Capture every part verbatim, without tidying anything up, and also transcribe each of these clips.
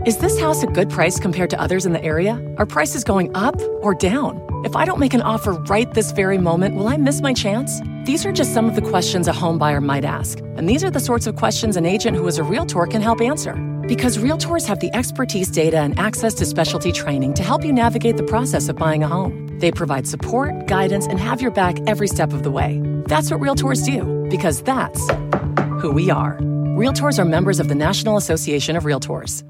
Is this house a good price compared to others in the area? Are prices going up or down? If I don't make an offer right this very moment, will I miss my chance? These are just some of the questions a home buyer might ask. And these are the sorts of questions an agent who is a Realtor can help answer. Because Realtors have the expertise, data, and access to specialty training to help you navigate the process of buying a home. They provide support, guidance, and have your back every step of the way. That's what Realtors do, because that's who we are. Realtors are members of the National Association of Realtors.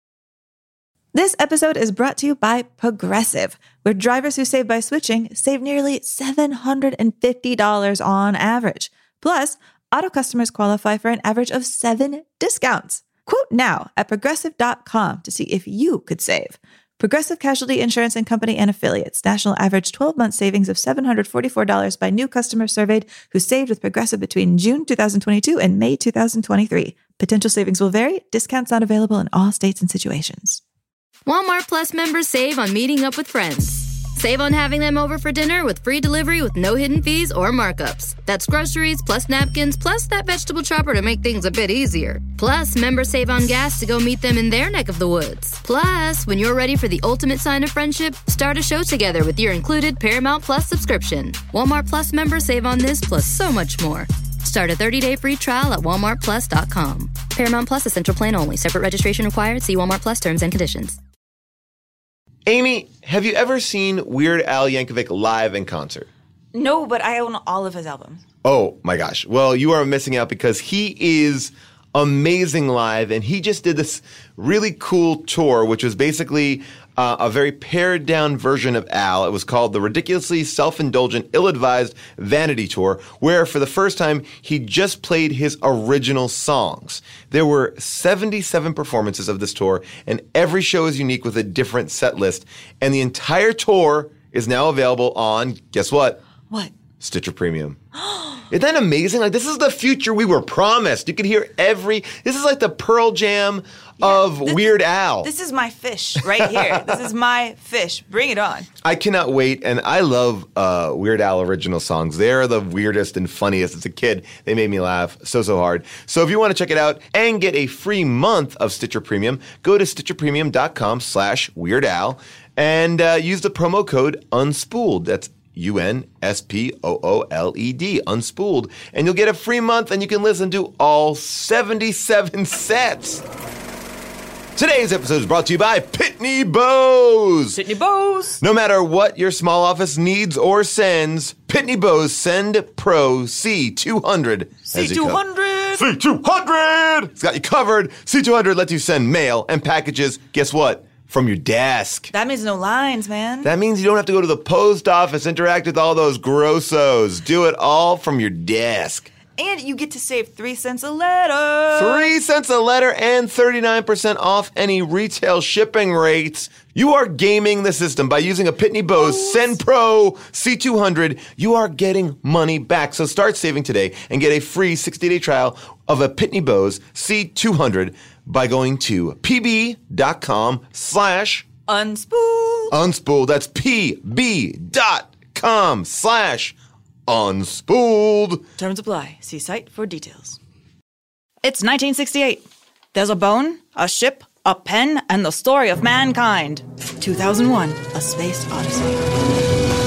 This episode is brought to you by Progressive, where drivers who save by switching save nearly seven hundred fifty dollars on average. Plus, auto customers qualify for an average of seven discounts. Quote now at progressive dot com to see if you could save. Progressive Casualty Insurance and Company and Affiliates. National average twelve-month savings of seven hundred forty-four dollars by new customers surveyed who saved with Progressive between June twenty twenty-two and May twenty twenty-three. Potential savings will vary. Discounts not available in all states and situations. Walmart Plus members save on meeting up with friends. Save on having them over for dinner with free delivery with no hidden fees or markups. That's groceries, plus napkins, plus that vegetable chopper to make things a bit easier. Plus, members save on gas to go meet them in their neck of the woods. Plus, when you're ready for the ultimate sign of friendship, start a show together with your included Paramount Plus subscription. Walmart Plus members save on this plus so much more. Start a thirty-day free trial at walmart plus dot com. Paramount Plus Essential Plan only. Separate registration required. See Walmart Plus terms and conditions. Amy, have you ever seen Weird Al Yankovic live in concert? No, but I own all of his albums. Oh, my gosh. Well, you are missing out because he is amazing live, and he just did this really cool tour, which was basically uh, a very pared-down version of Al. It was called the Ridiculously Self-Indulgent, Ill-Advised Vanity Tour, where for the first time, he just played his original songs. There were seventy-seven performances of this tour, and every show is unique with a different set list. And the entire tour is now available on, guess what? What? Stitcher Premium. Isn't that amazing? Like, this is the future we were promised. You could hear every... This is like the Pearl Jam yeah, of this, Weird Al. This is my fish right here. This is my fish. Bring it on. I cannot wait, and I love uh, Weird Al original songs. They're the weirdest and funniest. As a kid, they made me laugh so, so hard. So if you want to check it out and get a free month of Stitcher Premium, go to stitcherpremium.com slash Weird Al and uh, use the promo code UNSPOOLED. That's U N S P O O L E D, Unspooled. And you'll get a free month and you can listen to all seventy-seven sets. Today's episode is brought to you by Pitney Bowes. Pitney Bowes. No matter what your small office needs or sends, Pitney Bowes Send Pro C two hundred. C two hundred. C two hundred! It's got you covered. C two hundred lets you send mail and packages, guess what? From your desk. That means no lines, man. That means you don't have to go to the post office, interact with all those grossos. Do it all from your desk. And you get to save three cents a letter. Three cents a letter and thirty-nine percent off any retail shipping rates. You are gaming the system by using a Pitney Bowes Send Pro C two hundred. You are getting money back. So start saving today and get a free sixty-day trial of a Pitney Bowes C two hundred by going to pb.com slash unspooled. Unspooled. That's pb.com slash unspooled. Terms apply. See site for details. It's nineteen sixty-eight. There's a bone, a ship, a pen, and the story of mankind. two thousand one, A Space Odyssey.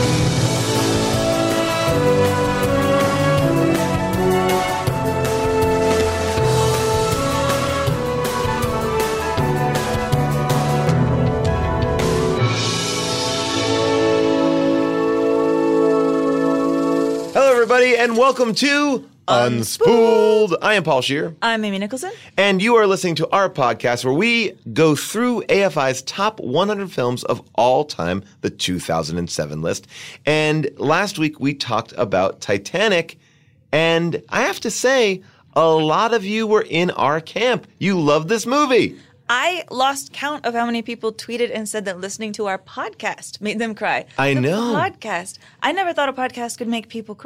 Everybody, and welcome to Unspooled. Unspooled. I am Paul Scheer. I'm Amy Nicholson. And you are listening to our podcast where we go through A F I's top one hundred films of all time, the two thousand seven list. And last week we talked about Titanic, and I have to say, a lot of you were in our camp. You loved this movie. I lost count of how many people tweeted and said that listening to our podcast made them cry. I the know. Podcast. I never thought a podcast could make people cry.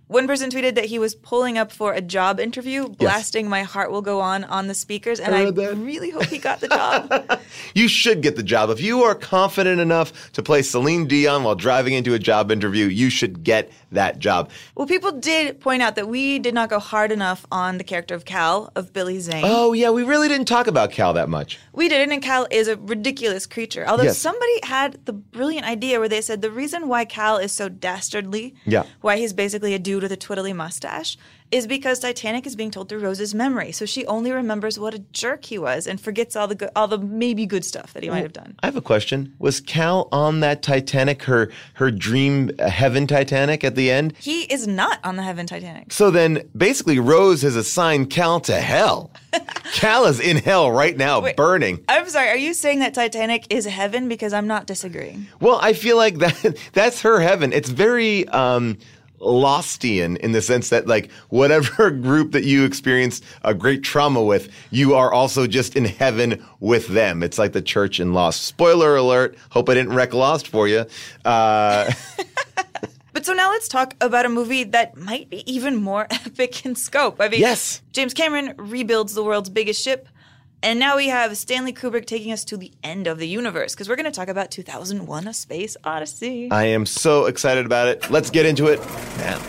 One person tweeted that he was pulling up for a job interview, blasting yes. My Heart Will Go On on the speakers, and I, I really hope he got the job. You should get the job. If you are confident enough to play Celine Dion while driving into a job interview, you should get that job. Well, people did point out that we did not go hard enough on the character of Cal, of Billy Zane. Oh, yeah, we really didn't talk about Cal that much. We didn't, and Cal is a ridiculous creature. Although yes. somebody had the brilliant idea where they said the reason why Cal is so dastardly, yeah. why he's basically a dude with a twiddly mustache, is because Titanic is being told through Rose's memory. So she only remembers what a jerk he was and forgets all the good, all the maybe good stuff that he might have done. I have a question. Was Cal on that Titanic, her her dream heaven Titanic at the end? He is not on the heaven Titanic. So then basically Rose has assigned Cal to hell. Cal is in hell right now, Wait, burning. I'm sorry, are you saying that Titanic is heaven? Because I'm not disagreeing. Well, I feel like that that's her heaven. It's very um Lostian in the sense that, like, whatever group that you experience a great trauma with, you are also just in heaven with them. It's like the church in Lost. Spoiler alert. Hope I didn't wreck Lost for you. Uh, but so now let's talk about a movie that might be even more epic in scope. I mean, yes. James Cameron rebuilds the world's biggest ship. And now we have Stanley Kubrick taking us to the end of the universe, because we're going to talk about two thousand one: A Space Odyssey. I am so excited about it. Let's get into it now.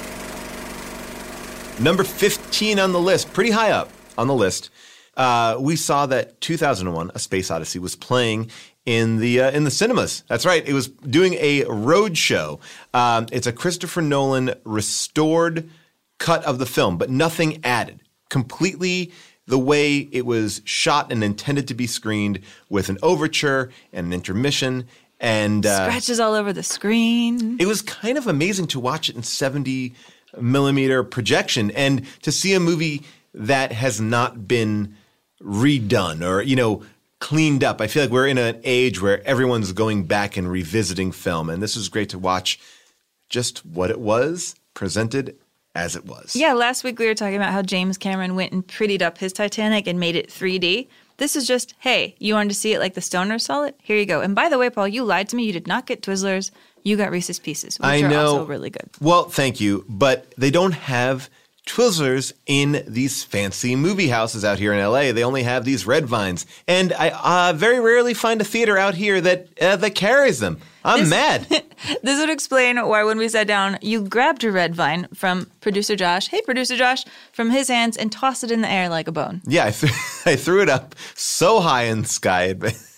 Number fifteen on the list, pretty high up on the list. Uh, we saw that two thousand one: A Space Odyssey was playing in the uh, in the cinemas. That's right. It was doing a road show. Um, it's a Christopher Nolan restored cut of the film, but nothing added. Completely the way it was shot and intended to be screened, with an overture and an intermission. And uh, scratches all over the screen. It was kind of amazing to watch it in seventy millimeter projection and to see a movie that has not been redone or, you know, cleaned up. I feel like we're in an age where everyone's going back and revisiting film. And this was great to watch just what it was presented as it was. Yeah, last week we were talking about how James Cameron went and prettied up his Titanic and made it three D. This is just, hey, you wanted to see it like the Stoners saw it? Here you go. And by the way, Paul, you lied to me. You did not get Twizzlers. You got Reese's Pieces, which I are know. also really good. Well, thank you. But they don't have Twizzlers in these fancy movie houses out here in L A. They only have these Red Vines. And I uh, very rarely find a theater out here that uh, that carries them. I'm this, mad. This would explain why when we sat down, you grabbed a Red Vine from producer Josh, hey, producer Josh, from his hands and tossed it in the air like a bone. Yeah, I, th- I threw it up so high in the sky.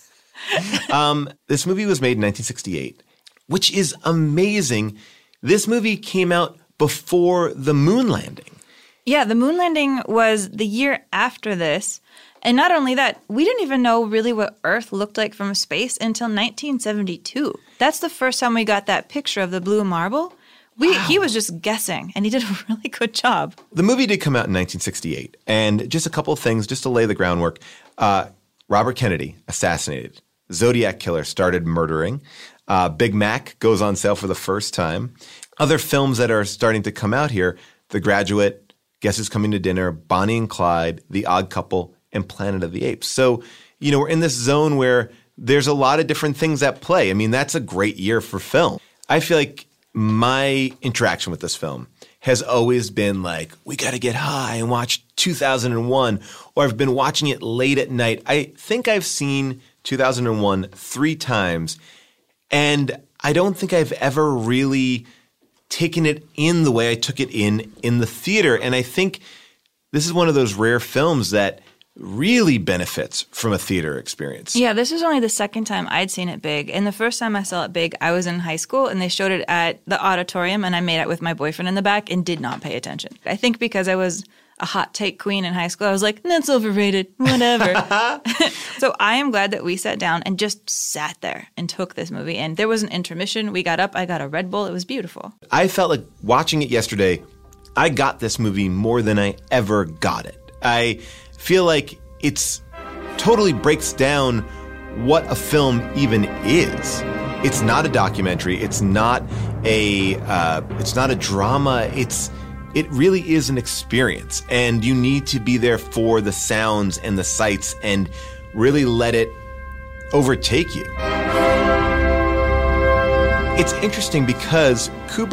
um, this movie was made in nineteen sixty-eight, which is amazing. This movie came out before the moon landing. Yeah, the moon landing was the year after this. And not only that, we didn't even know really what Earth looked like from space until nineteen seventy-two. That's the first time we got that picture of the blue marble. We, wow. He was just guessing, and he did a really good job. The movie did come out in nineteen sixty-eight. And just a couple of things, just to lay the groundwork. Uh, Robert Kennedy, assassinated. Zodiac Killer started murdering. Uh, Big Mac goes on sale for the first time. Other films that are starting to come out here, The Graduate, Guess Who's Coming to Dinner, Bonnie and Clyde, The Odd Couple, and Planet of the Apes. So, you know, we're in this zone where there's a lot of different things at play. I mean, that's a great year for film. I feel like my interaction with this film has always been like, we got to get high and watch two thousand one, or I've been watching it late at night. I think I've seen two thousand one three times, and I don't think I've ever really taken it in the way I took it in in the theater. And I think this is one of those rare films that really benefits from a theater experience. Yeah, this was only the second time I'd seen it big. And the first time I saw it big, I was in high school, and they showed it at the auditorium, and I made out with my boyfriend in the back and did not pay attention. I think because I was a hot take queen in high school, I was like, that's overrated, whatever. So I am glad that we sat down and just sat there and took this movie. And there was an intermission. We got up. I got a Red Bull. It was beautiful. I felt like watching it yesterday, I got this movie more than I ever got it. I feel like it's totally breaks down what a film even is. It's not a documentary. It's not a uh, it's not a drama. It's it really is an experience, and you need to be there for the sounds and the sights and really let it overtake you. It's interesting because Kubrick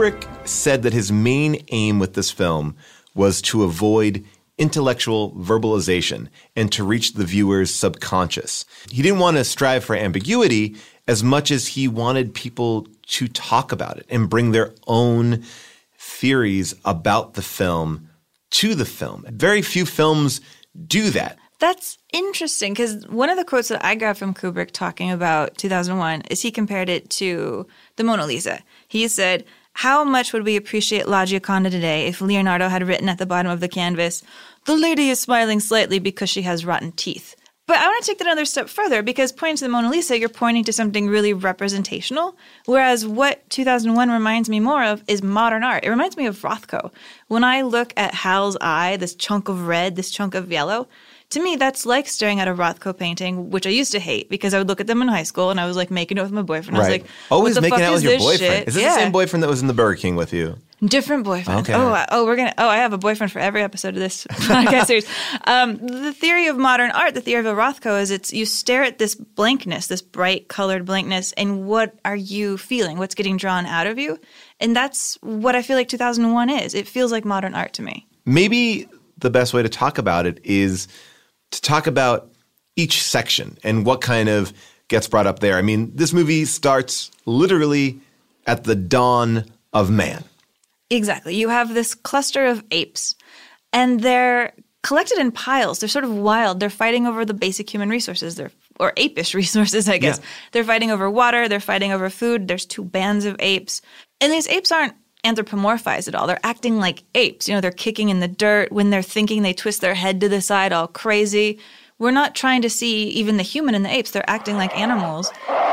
said that his main aim with this film was to avoid intellectual verbalization and to reach the viewer's subconscious. He didn't want to strive for ambiguity as much as he wanted people to talk about it and bring their own theories about the film to the film. Very few films do that. That's interesting because one of the quotes that I got from Kubrick talking about two thousand one is he compared it to the Mona Lisa. He said, how much would we appreciate La Gioconda today if Leonardo had written at the bottom of the canvas, the lady is smiling slightly because she has rotten teeth. But I want to take that another step further because pointing to the Mona Lisa, you're pointing to something really representational, whereas what two thousand one reminds me more of is modern art. It reminds me of Rothko. When I look at Hal's eye, this chunk of red, this chunk of yellow, to me, that's like staring at a Rothko painting, which I used to hate because I would look at them in high school and I was like making out with my boyfriend. Right. I was like, always what the making fuck out is with your this boyfriend. shit? Is this yeah. the same boyfriend that was in the Burger King with you? Different boyfriend. Okay. Oh, oh, we're gonna. Oh, I have a boyfriend for every episode of this podcast series. Um, the theory of modern art, the theory of a Rothko, is it's you stare at this blankness, this bright colored blankness, and what are you feeling? What's getting drawn out of you? And that's what I feel like two thousand one is. It feels like modern art to me. Maybe the best way to talk about it is to talk about each section and what kind of gets brought up there. I mean, this movie starts literally at the dawn of man. Exactly. You have this cluster of apes, and they're collected in piles. They're sort of wild. They're fighting over the basic human resources, They're, or apish resources, I guess. Yeah. They're fighting over water. They're fighting over food. There's two bands of apes. And these apes aren't anthropomorphized at all. They're acting like apes. You know, they're kicking in the dirt. When they're thinking, they twist their head to the side all crazy. We're not trying to see even the human in the apes. They're acting like animals.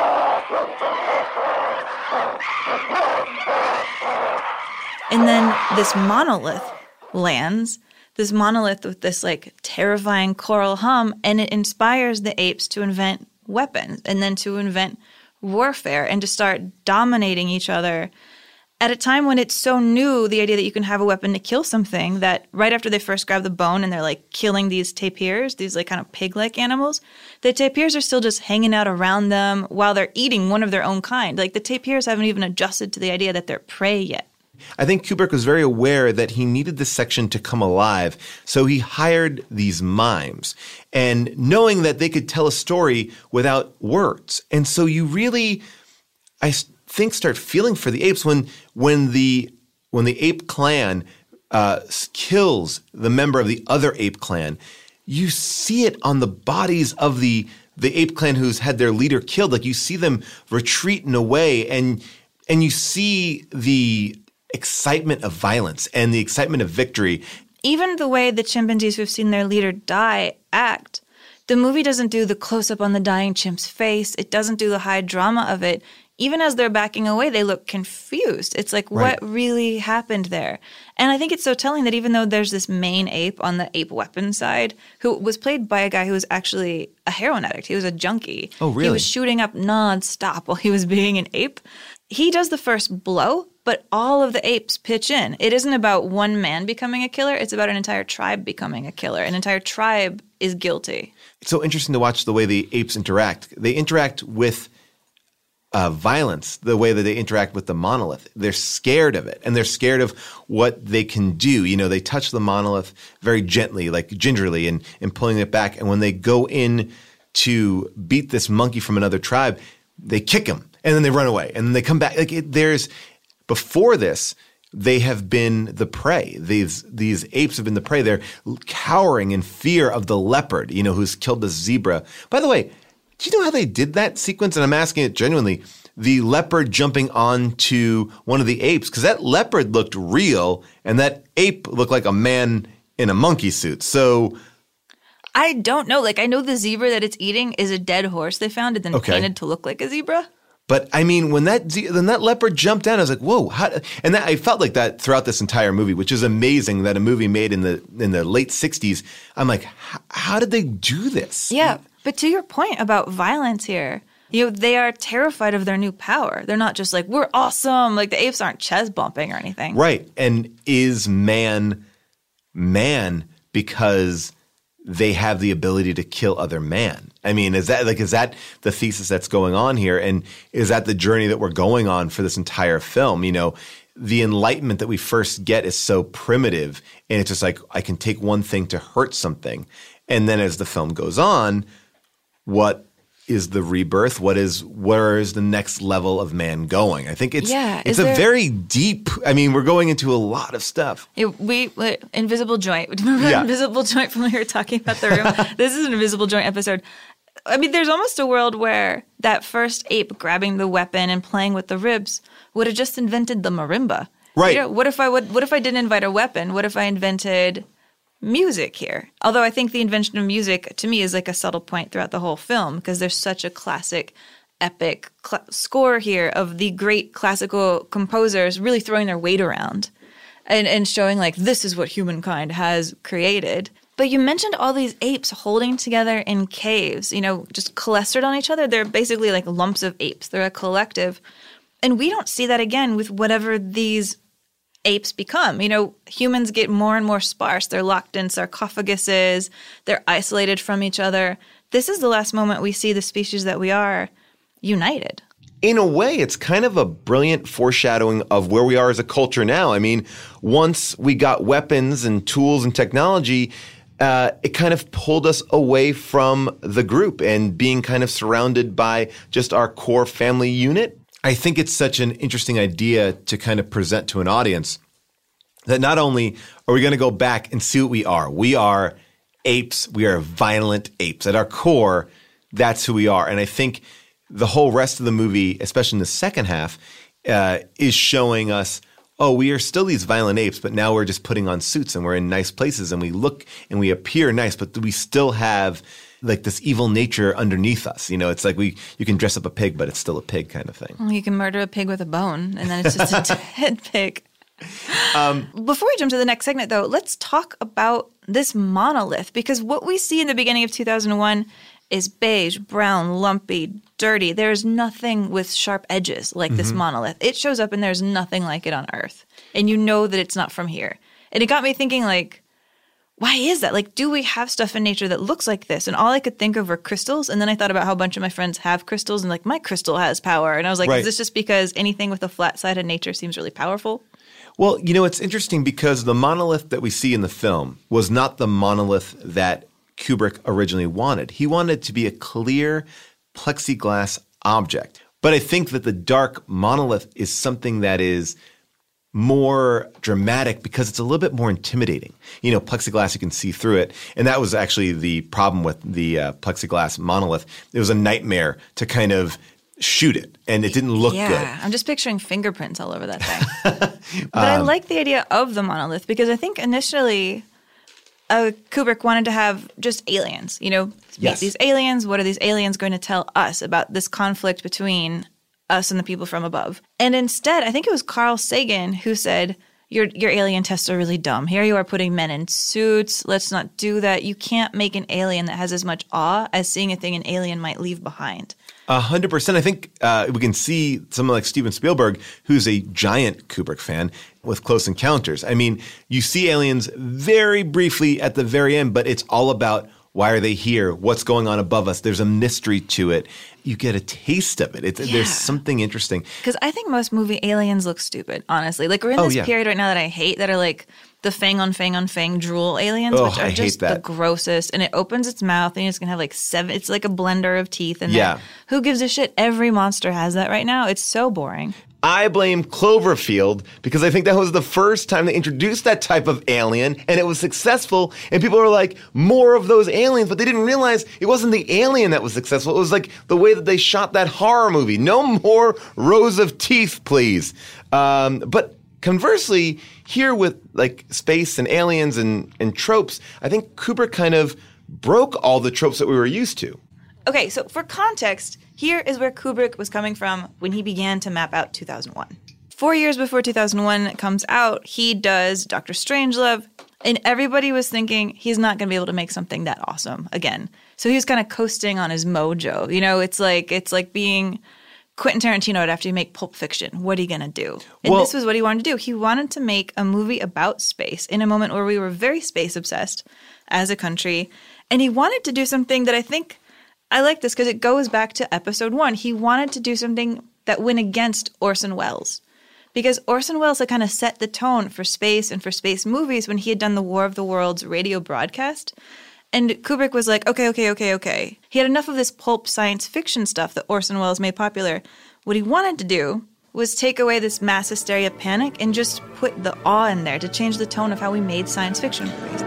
And then this monolith lands, this monolith with this like terrifying choral hum, and it inspires the apes to invent weapons and then to invent warfare and to start dominating each other at a time when it's so new, the idea that you can have a weapon to kill something, that right after they first grab the bone and they're like killing these tapirs, these like kind of pig-like animals, the tapirs are still just hanging out around them while they're eating one of their own kind. Like the tapirs haven't even adjusted to the idea that they're prey yet. I think Kubrick was very aware that he needed this section to come alive, so he hired these mimes, and knowing that they could tell a story without words. And so you really, I think, start feeling for the apes when when the when the ape clan uh, kills the member of the other ape clan. You see it on the bodies of the the ape clan who's had their leader killed. Like you see them retreating away, and and you see the excitement of violence and the excitement of victory. Even the way the chimpanzees who've seen their leader die act, the movie doesn't do the close-up on the dying chimp's face. It doesn't do the high drama of it. Even as they're backing away, they look confused. It's like, right. What really happened there? And I think it's so telling that even though there's this main ape on the ape weapon side, who was played by a guy who was actually a heroin addict. He was a junkie. Oh, really? He was shooting up nonstop while he was being an ape. He does the first blow, but all of the apes pitch in. It isn't about one man becoming a killer. It's about an entire tribe becoming a killer. An entire tribe is guilty. It's so interesting to watch the way the apes interact. They interact with uh, violence, the way that they interact with the monolith. They're scared of it, and they're scared of what they can do. You know, they touch the monolith very gently, like gingerly, and, and pulling it back. And when they go in to beat this monkey from another tribe, they kick him, and then they run away, and then they come back. Like it, there's before this, they have been the prey. These these apes have been the prey. They're cowering in fear of the leopard, you know, who's killed the zebra. By the way, do you know how they did that sequence? And I'm asking it genuinely. The leopard jumping onto one of the apes, because that leopard looked real, and that ape looked like a man in a monkey suit. So I don't know. Like, I know the zebra that it's eating is a dead horse they found and then Okay. painted to look like a zebra. But I mean, when that when that leopard jumped down, I was like, "Whoa!" How? And that, I felt like that throughout this entire movie, which is amazing. That a movie made in the in the late sixties. I'm like, how did they do this? Yeah, but to your point about violence here, you know, they are terrified of their new power. They're not just like, we're awesome. Like the apes aren't chest bumping or anything. Right. And is man man because they have the ability to kill other man? I mean, is that like is that the thesis that's going on here? And is that the journey that we're going on for this entire film? You know, the enlightenment that we first get is so primitive, and it's just like, I can take one thing to hurt something. And then as the film goes on, what is the rebirth? What is, where is the next level of man going? I think it's yeah, it's a there, very deep, I mean, we're going into a lot of stuff. It, we, we Invisible Joint. Remember yeah. Invisible Joint from when we were talking about the room? This is an Invisible Joint episode. I mean, there's almost a world where that first ape grabbing the weapon and playing with the ribs would have just invented the marimba. Right. You know, what if I would? What if I didn't invite a weapon? What if I invented music here? Although I think the invention of music, to me, is like a subtle point throughout the whole film because there's such a classic, epic cl- score here of the great classical composers really throwing their weight around and, and showing like this is what humankind has created. But you mentioned all these apes holding together in caves, you know, just clustered on each other. They're basically like lumps of apes. They're a collective. And we don't see that again with whatever these apes become. You know, humans get more and more sparse. They're locked in sarcophaguses. They're isolated from each other. This is the last moment we see the species that we are united. In a way, it's kind of a brilliant foreshadowing of where we are as a culture now. I mean, once we got weapons and tools and technology, uh, it kind of pulled us away from the group and being kind of surrounded by just our core family unit. I think it's such an interesting idea to kind of present to an audience that not only are we going to go back and see what we are, we are apes, we are violent apes. At our core, that's who we are. And I think the whole rest of the movie, especially in the second half, uh, is showing us, oh, we are still these violent apes, but now we're just putting on suits and we're in nice places and we look and we appear nice, but we still have like this evil nature underneath us. You know, it's like we you can dress up a pig, but it's still a pig kind of thing. You can murder a pig with a bone, and then it's just a dead pig. Um, Before we jump to the next segment, though, let's talk about this monolith, because what we see in the beginning of two thousand one is beige, brown, lumpy, dirty. There's nothing with sharp edges like mm-hmm. this monolith. It shows up and there's nothing like it on Earth. And you know that it's not from here. And it got me thinking, like, why is that? Like, do we have stuff in nature that looks like this? And all I could think of were crystals. And then I thought about how a bunch of my friends have crystals and like, my crystal has power. And I was like, right. Is this just because anything with a flat side of nature seems really powerful? Well, you know, it's interesting because the monolith that we see in the film was not the monolith that Kubrick originally wanted. He wanted it to be a clear plexiglass object. But I think that the dark monolith is something that is more dramatic because it's a little bit more intimidating. You know, plexiglass, you can see through it. And that was actually the problem with the uh, plexiglass monolith. It was a nightmare to kind of shoot it, and it didn't look yeah, good. Yeah, I'm just picturing fingerprints all over that thing. But um, I like the idea of the monolith because I think initially uh, Kubrick wanted to have just aliens, you know, yes. these aliens. What are these aliens going to tell us about this conflict between us and the people from above? And instead, I think it was Carl Sagan who said, your your alien tests are really dumb. Here you are putting men in suits. Let's not do that. You can't make an alien that has as much awe as seeing a thing an alien might leave behind. A hundred percent. I think uh, we can see someone like Steven Spielberg, who's a giant Kubrick fan, with Close Encounters. I mean, you see aliens very briefly at the very end, but it's all about why are they here? What's going on above us? There's a mystery to it. You get a taste of it. It's, yeah. There's something interesting. Because I think most movie aliens look stupid, honestly. Like, we're in oh, this yeah. period right now that I hate that are like the fang on fang on fang drool aliens, oh, which are I just hate that. the grossest. And it opens its mouth and it's going to have like seven – it's like a blender of teeth in yeah. there. Who gives a shit? Every monster has that right now. It's so boring. I blame Cloverfield because I think that was the first time they introduced that type of alien and it was successful and people were like, more of those aliens, but they didn't realize it wasn't the alien that was successful. It was like the way that they shot that horror movie. No more rows of teeth, please. Um, but conversely, here with like space and aliens and, and tropes, I think Kubrick kind of broke all the tropes that we were used to. Okay, so for context, here is where Kubrick was coming from when he began to map out two thousand one. Four years before two thousand one comes out, he does Doctor Strangelove, and everybody was thinking he's not going to be able to make something that awesome again. So he was kind of coasting on his mojo. You know, it's like it's like being Quentin Tarantino after you make Pulp Fiction. What are you going to do? And well, this was what he wanted to do. He wanted to make a movie about space in a moment where we were very space obsessed as a country, and he wanted to do something that I think – I like this because it goes back to episode one. He wanted to do something that went against Orson Welles because Orson Welles had kind of set the tone for space and for space movies when he had done the War of the Worlds radio broadcast. And Kubrick was like, okay, okay, okay, okay. He had enough of this pulp science fiction stuff that Orson Welles made popular. What he wanted to do was take away this mass hysteria panic and just put the awe in there to change the tone of how we made science fiction movies.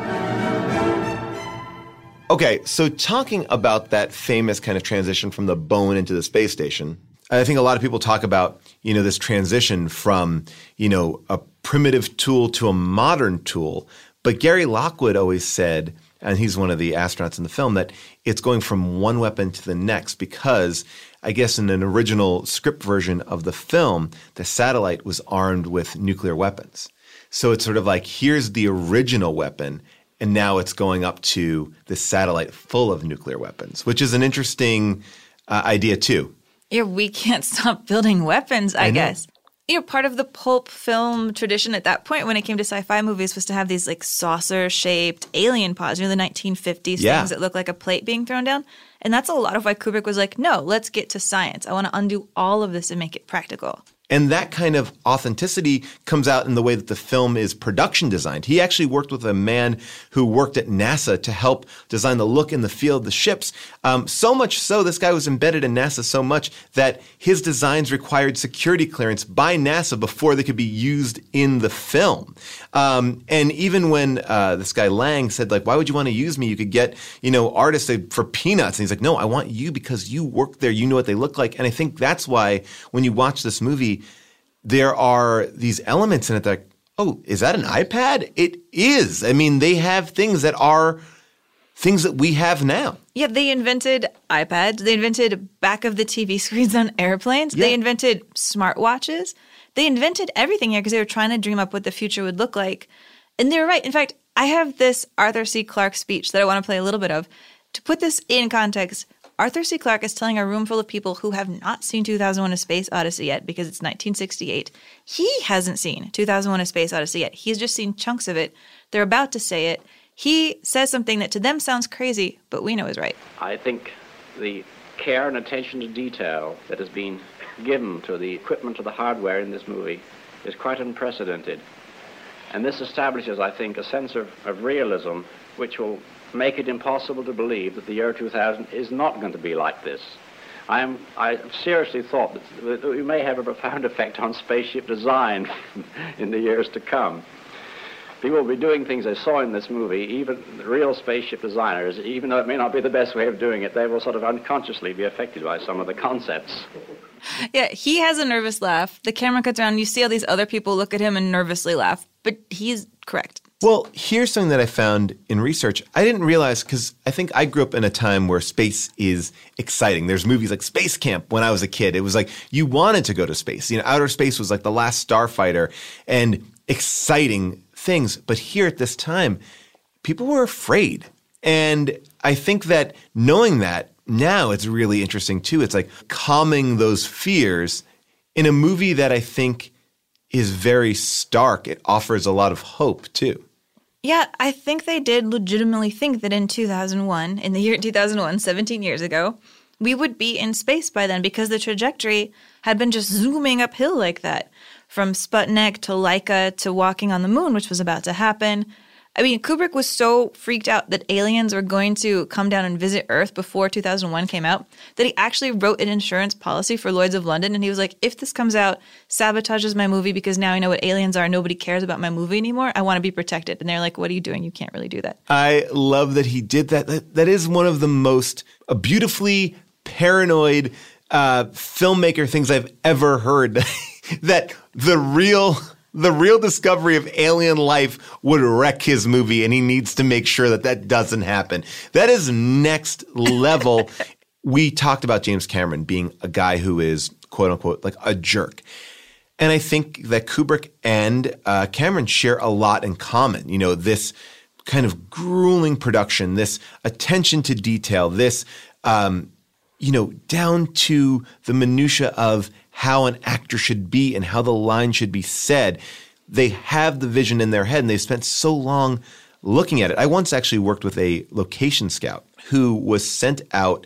Okay, so talking about that famous kind of transition from the bone into the space station, I think a lot of people talk about, you know, this transition from, you know, a primitive tool to a modern tool. But Gary Lockwood always said, and he's one of the astronauts in the film, that it's going from one weapon to the next because I guess in an original script version of the film, the satellite was armed with nuclear weapons. So it's sort of like, here's the original weapon, and now it's going up to the satellite full of nuclear weapons, which is an interesting uh, idea too. Yeah, we can't stop building weapons, I, I guess. You know, part of the pulp film tradition at that point when it came to sci-fi movies was to have these like saucer-shaped alien pods, you know, the nineteen fifties yeah. things that look like a plate being thrown down. And that's a lot of why Kubrick was like, no, let's get to science. I want to undo all of this and make it practical. And that kind of authenticity comes out in the way that the film is production designed. He actually worked with a man who worked at NASA to help design the look and the feel of the ships. Um, so much so, this guy was embedded in NASA so much that his designs required security clearance by NASA before they could be used in the film. Um, and even when uh, this guy Lang said, like, why would you want to use me? You could get, you know, artists for peanuts. And he's like, no, I want you because you work there. You know what they look like. And I think that's why when you watch this movie, there are these elements in it that, oh, is that an iPad? It is. I mean, they have things that are things that we have now. Yeah, they invented iPads. They invented back of the T V screens on airplanes. Yeah. They invented smartwatches. They invented everything here because they were trying to dream up what the future would look like. And they were right. In fact, I have this Arthur C. Clarke speech that I want to play a little bit of. To put this in context, Arthur C. Clarke is telling a room full of people who have not seen two thousand one: A Space Odyssey yet because it's nineteen sixty-eight. He hasn't seen two thousand one: A Space Odyssey yet. He's just seen chunks of it. They're about to say it. He says something that to them sounds crazy, but we know is right. I think the care and attention to detail that has been given to the equipment, to the hardware in this movie is quite unprecedented. And this establishes, I think, a sense of, of realism which will make it impossible to believe that the year two thousand is not going to be like this. I am. I seriously thought that, that we may have a profound effect on spaceship design in the years to come. People will be doing things they saw in this movie, even real spaceship designers, even though it may not be the best way of doing it, they will sort of unconsciously be affected by some of the concepts. Yeah, he has a nervous laugh. The camera cuts around, you see all these other people look at him and nervously laugh, but he's correct. Well, here's something that I found in research. I didn't realize, because I think I grew up in a time where space is exciting. There's movies like Space Camp when I was a kid. It was like you wanted to go to space. You know, outer space was like the last starfighter and exciting things. But here at this time, people were afraid. And I think that knowing that now it's really interesting too. It's like calming those fears in a movie that I think is very stark. It offers a lot of hope too. Yeah, I think they did legitimately think that in two thousand one, in the year two thousand one, seventeen years ago, we would be in space by then because the trajectory had been just zooming uphill like that. From Sputnik to Laika to walking on the moon, which was about to happen. I mean, Kubrick was so freaked out that aliens were going to come down and visit Earth before two thousand one came out that he actually wrote an insurance policy for Lloyd's of London. And he was like, if this comes out, sabotages my movie because now I know what aliens are. Nobody cares about my movie anymore. I want to be protected. And they're like, what are you doing? You can't really do that. I love that he did that. That, that is one of the most uh, beautifully paranoid uh, filmmaker things I've ever heard. That the real... The real discovery of alien life would wreck his movie, and he needs to make sure that that doesn't happen. That is next level. We talked about James Cameron being a guy who is, quote unquote, like a jerk. And I think that Kubrick and uh, Cameron share a lot in common. You know, this kind of grueling production, this attention to detail, this, um, you know, down to the minutia of how an actor should be and how the line should be said. They have the vision in their head, and they've spent so long looking at it. I once actually worked with a location scout who was sent out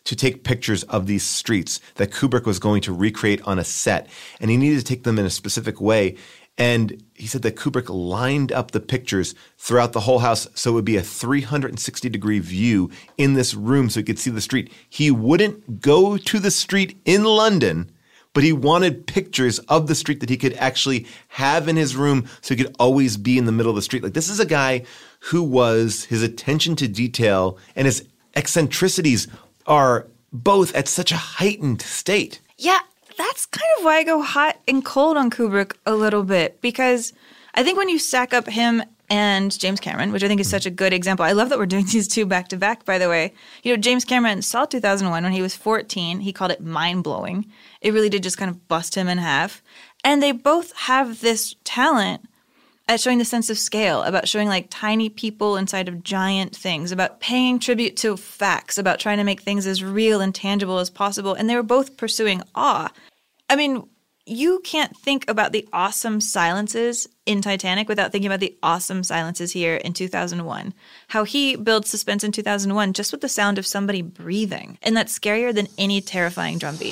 to take pictures of these streets that Kubrick was going to recreate on a set. And he needed to take them in a specific way. And he said that Kubrick lined up the pictures throughout the whole house so it would be a three hundred sixty degree view in this room so he could see the street. He wouldn't go to the street in London, but he wanted pictures of the street that he could actually have in his room so he could always be in the middle of the street. Like, this is a guy who was, his attention to detail and his eccentricities are both at such a heightened state. Yeah. That's kind of why I go hot and cold on Kubrick a little bit, because I think when you stack up him and James Cameron, which I think is such a good example. I love that we're doing these two back to back, by the way. You know, James Cameron saw two thousand one when he was fourteen. He called it mind-blowing. It really did just kind of bust him in half. And they both have this talent at showing the sense of scale, about showing like tiny people inside of giant things, about paying tribute to facts, about trying to make things as real and tangible as possible. And they were both pursuing awe. I mean, you can't think about the awesome silences in Titanic without thinking about the awesome silences here in two thousand one. How he builds suspense in two thousand one just with the sound of somebody breathing. And that's scarier than any terrifying drum beat.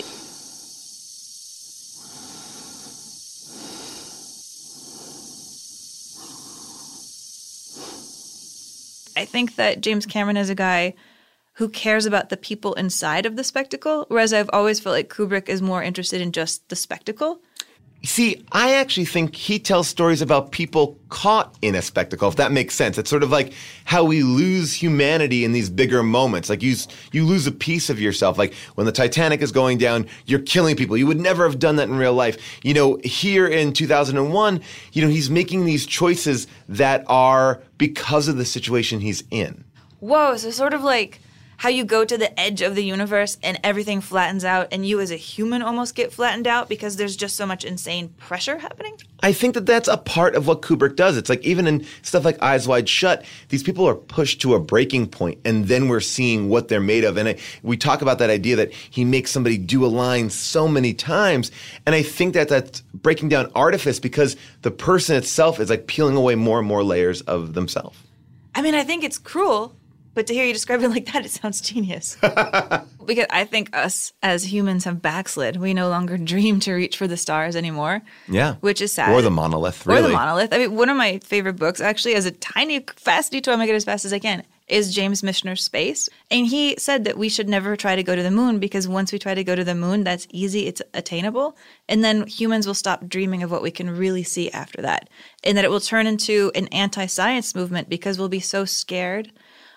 I think that James Cameron is a guy who cares about the people inside of the spectacle, whereas I've always felt like Kubrick is more interested in just the spectacle. See, I actually think he tells stories about people caught in a spectacle, if that makes sense. It's sort of like how we lose humanity in these bigger moments. Like you, you lose a piece of yourself. Like when the Titanic is going down, you're killing people. You would never have done that in real life. You know, here in two thousand one, you know, he's making these choices that are because of the situation he's in. Whoa, so sort of like how you go to the edge of the universe and everything flattens out and you as a human almost get flattened out because there's just so much insane pressure happening? I think that that's a part of what Kubrick does. It's like even in stuff like Eyes Wide Shut, these people are pushed to a breaking point and then we're seeing what they're made of. And I, we talk about that idea that he makes somebody do a line so many times. And I think that that's breaking down artifice because the person itself is like peeling away more and more layers of themselves. I mean, I think it's cruel. But to hear you describe it like that, it sounds genius. Because I think us as humans have backslid. We no longer dream to reach for the stars anymore. Yeah. Which is sad. Or the monolith, really. Or the monolith. I mean, one of my favorite books, actually, as a tiny, fast detour, I'm going to get as fast as I can, is James Michener's Space. And he said that we should never try to go to the moon because once we try to go to the moon, that's easy, it's attainable. And then humans will stop dreaming of what we can really see after that. And that it will turn into an anti-science movement because we'll be so scared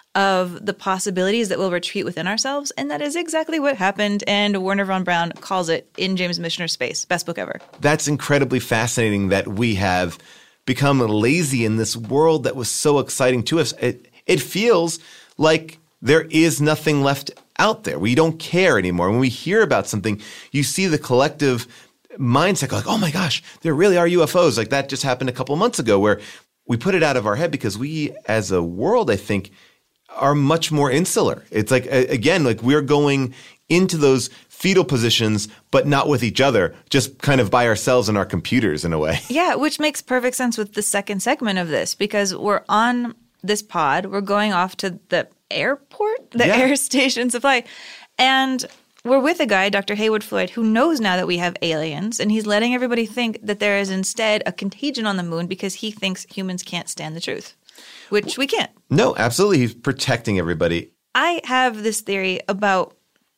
of the possibilities that we'll retreat within ourselves. And that is exactly what happened. And Werner von Braun calls it in James Michener's Space. Best book ever. That's incredibly fascinating that we have become lazy in this world that was so exciting to us. It, it feels like there is nothing left out there. We don't care anymore. When we hear about something, you see the collective mindset like, oh my gosh, there really are U F Os. Like that just happened a couple of months ago where we put it out of our head because we as a world, I think, are much more insular. It's like, again, like we're going into those fetal positions, but not with each other, just kind of by ourselves and our computers in a way. Yeah, which makes perfect sense with the second segment of this because we're on this pod, we're going off to the airport, the yeah. air station supply, and we're with a guy, Doctor Heywood Floyd, who knows now that we have aliens, and he's letting everybody think that there is instead a contagion on the moon because he thinks humans can't stand the truth. Which we can't. No, absolutely. He's protecting everybody. I have this theory about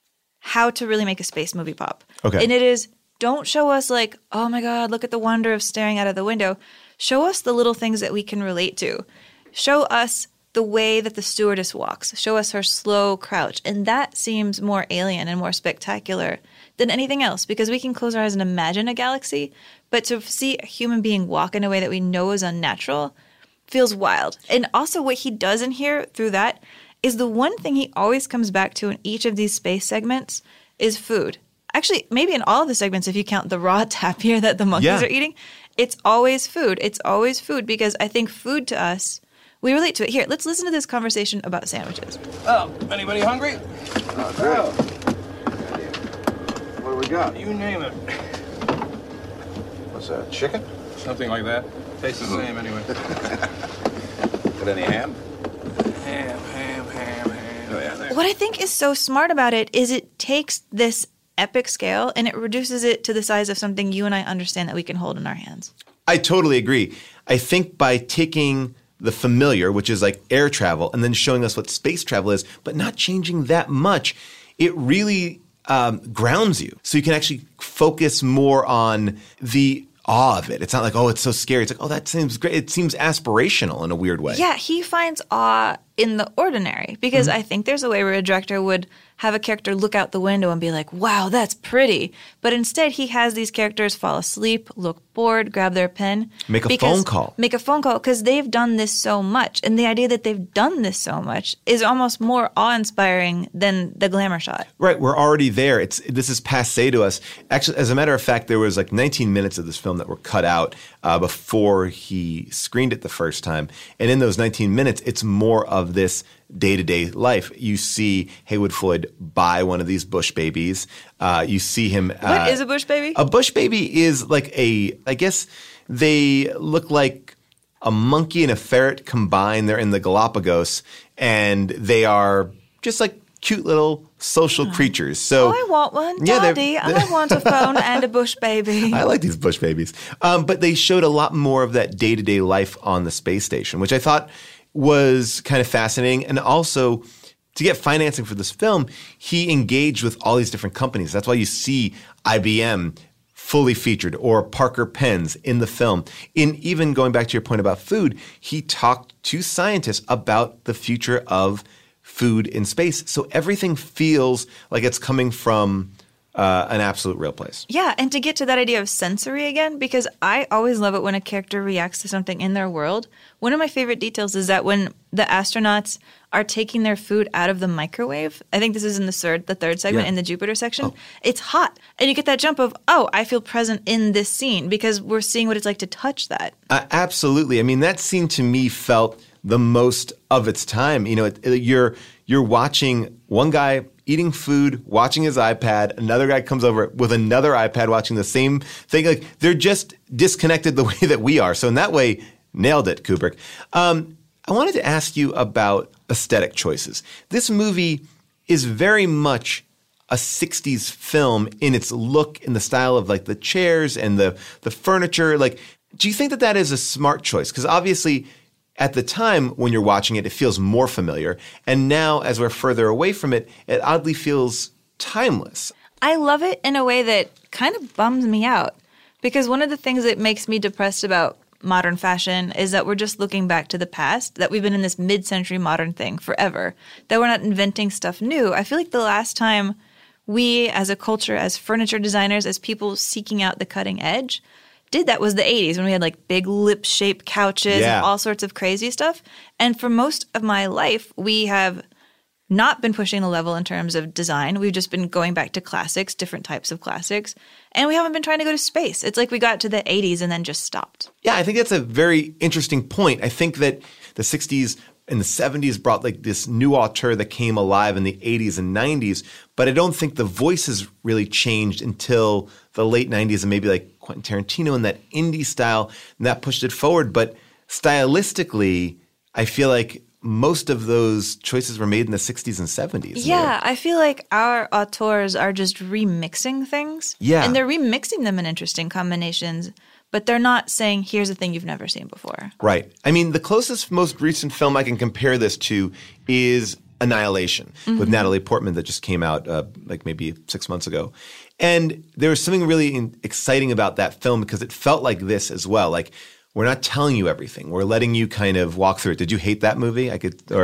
how to really make a space movie pop. Okay. And it is, don't show us like, oh my God, look at the wonder of staring out of the window. Show us the little things that we can relate to. Show us the way that the stewardess walks. Show us her slow crouch. And that seems more alien and more spectacular than anything else because we can close our eyes and imagine a galaxy. But to see a human being walk in a way that we know is unnatural feels wild. And also what he does in here through that is the one thing he always comes back to in each of these space segments is food. Actually, maybe in all of the segments, if you count the raw tapir that the monkeys yeah. are eating, it's always food. It's always food because I think food to us, we relate to it. Here, let's listen to this conversation about sandwiches. Oh, anybody hungry? Oh, great. What do we got? You name it. What's that, chicken? Something like that. Tastes the same anyway. Got any ham? Ham, ham, ham, ham. Oh, yeah, there. What What I think is so smart about it is it takes this epic scale and it reduces it to the size of something you and I understand that we can hold in our hands. I totally agree. I think by taking the familiar, which is like air travel, and then showing us what space travel is, but not changing that much, it really um, grounds you. So you can actually focus more on the awe of it. It's not like, oh, it's so scary. It's like, oh, that seems great. It seems aspirational in a weird way. Yeah, he finds awe in the ordinary because Mm-hmm. I think there's a way where a director would have a character look out the window and be like, wow, that's pretty. But instead, he has these characters fall asleep, look bored, grab their pen. Make a because- phone call. Make a phone call because they've done this so much. And the idea that they've done this so much is almost more awe-inspiring than the glamour shot. Right, we're already there. It's this is passé to us. Actually, as a matter of fact, there was like nineteen minutes of this film that were cut out uh, before he screened it the first time. And in those nineteen minutes, it's more of this day-to-day life. You see Haywood Floyd buy one of these Bush babies. Uh, you see him. Uh, What is a Bush baby? A Bush baby is like a. I guess they look like a monkey and a ferret combined. They're in the Galapagos, and they are just like cute little social creatures. So Oh, I want one. Yeah, they're- Daddy, I want a phone and a Bush baby. I like these Bush babies. Um, but they showed a lot more of that day-to-day life on the space station, which I thought was kind of fascinating. And also, to get financing for this film, he engaged with all these different companies. That's why you see I B M fully featured or Parker Pens in the film. In even going back to your point about food, he talked to scientists about the future of food in space. So everything feels like it's coming from uh, an absolute real place. Yeah, and to get to that idea of sensory again, because I always love it when a character reacts to something in their world. One of my favorite details is that when the astronauts are taking their food out of the microwave, I think this is in the third, the third segment Yeah. in the Jupiter section, Oh. it's hot. And you get that jump of, oh, I feel present in this scene because we're seeing what it's like to touch that. Uh, absolutely. I mean, that scene to me felt the most of its time. You know, it, it- you're you're watching one guy eating food, watching his iPad. Another guy comes over with another iPad watching the same thing. Like they're just disconnected the way that we are. So in that way, nailed it, Kubrick. Um, I wanted to ask you about aesthetic choices. This movie is very much a sixties film in its look, in the style of like the chairs and the the furniture. Like, do you think that that is a smart choice? Because obviously, at the time when you're watching it, it feels more familiar. And now, as we're further away from it, it oddly feels timeless. I love it in a way that kind of bums me out because one of the things that makes me depressed about modern fashion is that we're just looking back to the past, that we've been in this mid-century modern thing forever, that we're not inventing stuff new. I feel like the last time we as a culture, as furniture designers, as people seeking out the cutting edge, did that was the eighties when we had like big lip-shaped couches Yeah. and all sorts of crazy stuff. And for most of my life, we have not been pushing the level in terms of design. We've just been going back to classics, different types of classics. And we haven't been trying to go to space. It's like we got to the eighties and then just stopped. Yeah, I think that's a very interesting point. I think that the sixties and the seventies brought like this new auteur that came alive in the eighties and nineties, but I don't think the voices really changed until the late nineties and maybe like Quentin Tarantino and that indie style, and that pushed it forward. But stylistically, I feel like most of those choices were made in the sixties and seventies. Yeah, I feel like our auteurs are just remixing things. Yeah. And they're remixing them in interesting combinations, but they're not saying, here's a thing you've never seen before. Right. I mean, the closest, most recent film I can compare this to is Annihilation with Natalie Portman that just came out uh, like maybe six months ago. And there was something really in- exciting about that film because it felt like this as well. Like, we're not telling you everything. We're letting you kind of walk through it. Did you hate that movie? I could, or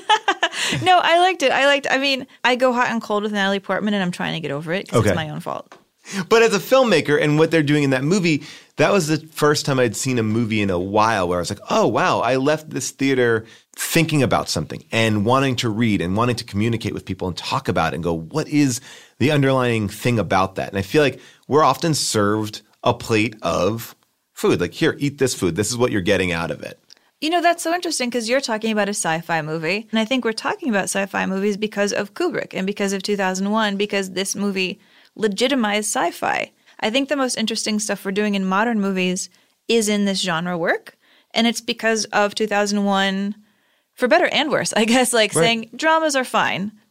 No, I liked it. I liked, I mean, I go hot and cold with Natalie Portman and I'm trying to get over it because Okay. it's my own fault. But as a filmmaker and what they're doing in that movie, that was the first time I'd seen a movie in a while where I was like, oh, wow, I left this theater thinking about something and wanting to read and wanting to communicate with people and talk about it and go, what is the underlying thing about that? And I feel like we're often served a plate of food. Like, here, eat this food. This is what you're getting out of it. You know, that's so interesting because you're talking about a sci-fi movie. And I think we're talking about sci-fi movies because of Kubrick and because of two thousand one, because this movie legitimized sci-fi. I think the most interesting stuff we're doing in modern movies is in this genre work. And it's because of two thousand one, for better and worse, I guess, like Right. saying dramas are fine.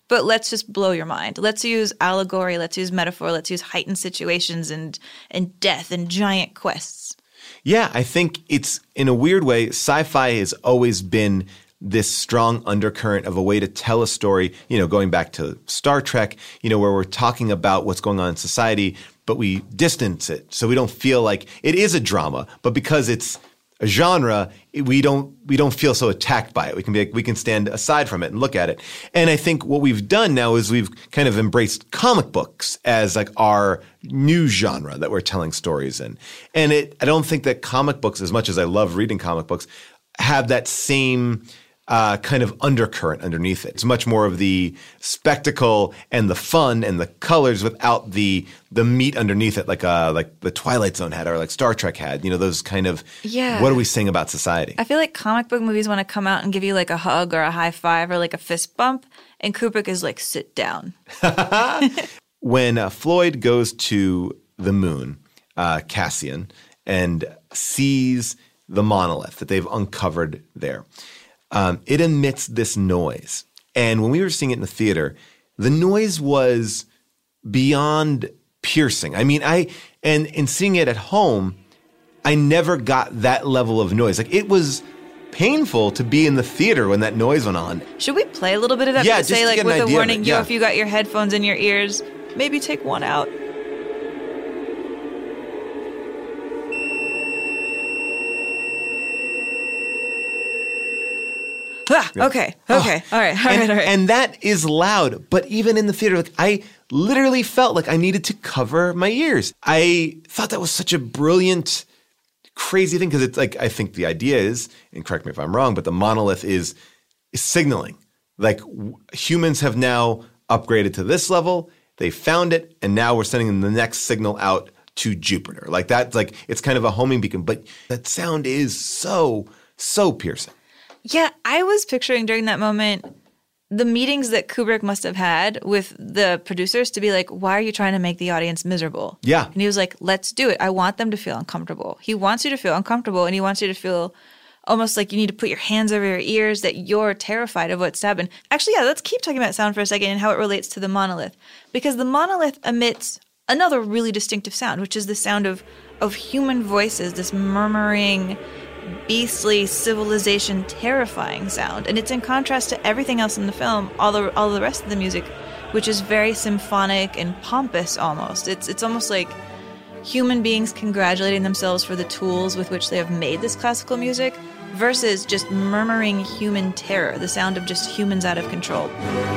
but let's just blow your mind. Let's use allegory, let's use metaphor, let's use heightened situations and and death and giant quests. Yeah, I think it's, in a weird way, sci-fi has always been this strong undercurrent of a way to tell a story, you know, going back to Star Trek, you know, where we're talking about what's going on in society, but we distance it. So we don't feel like it is a drama, but because it's a genre, we don't we don't feel so attacked by it. We can be like, we can stand aside from it and look at it. And I think what we've done now is we've kind of embraced comic books as like our new genre that we're telling stories in. And it I don't think that comic books, as much as I love reading comic books, have that same Uh, kind of undercurrent underneath it. It's much more of the spectacle and the fun and the colors without the the meat underneath it, like uh, like the Twilight Zone had or like Star Trek had. You know, those kind of, yeah. What are we saying about society? I feel like comic book movies want to come out and give you like a hug or a high five or like a fist bump, and Kubrick is like, sit down. When uh, Floyd goes to the moon, uh, Cassian, and sees the monolith that they've uncovered there, Um, it emits this noise. And when we were seeing it in the theater, the noise was beyond piercing. I mean, I and in seeing it at home, I never got that level of noise. Like, it was painful to be in the theater when that noise went on. Should we play a little bit of that? Yeah, to just say, to like, get an with a idea of warning, it, yo, yeah. if you got your headphones in your ears, maybe take one out. Ah, okay, okay, Oh, all right, all and, right, all right. And that is loud. But even in the theater, like, I literally felt like I needed to cover my ears. I thought that was such a brilliant, crazy thing because it's like, I think the idea is, and correct me if I'm wrong, but the monolith is, is signaling. Like, w- humans have now upgraded to this level. They found it, and now we're sending the next signal out to Jupiter. Like, that's like, it's kind of a homing beacon. But that sound is so, so piercing. Yeah, I was picturing during that moment the meetings that Kubrick must have had with the producers to be like, why are you trying to make the audience miserable? Yeah. And he was like, let's do it. I want them to feel uncomfortable. He wants you to feel uncomfortable, and he wants you to feel almost like you need to put your hands over your ears, that you're terrified of what's happened. Actually, yeah, let's keep talking about sound for a second and how it relates to the monolith. Because the monolith emits another really distinctive sound, which is the sound of, of human voices, this murmuring, beastly, civilization terrifying sound. And it's in contrast to everything else in the film, all the all the rest of the music, which is very symphonic and pompous almost. It's it's almost like human beings congratulating themselves for the tools with which they have made this classical music versus just murmuring human terror, the sound of just humans out of control.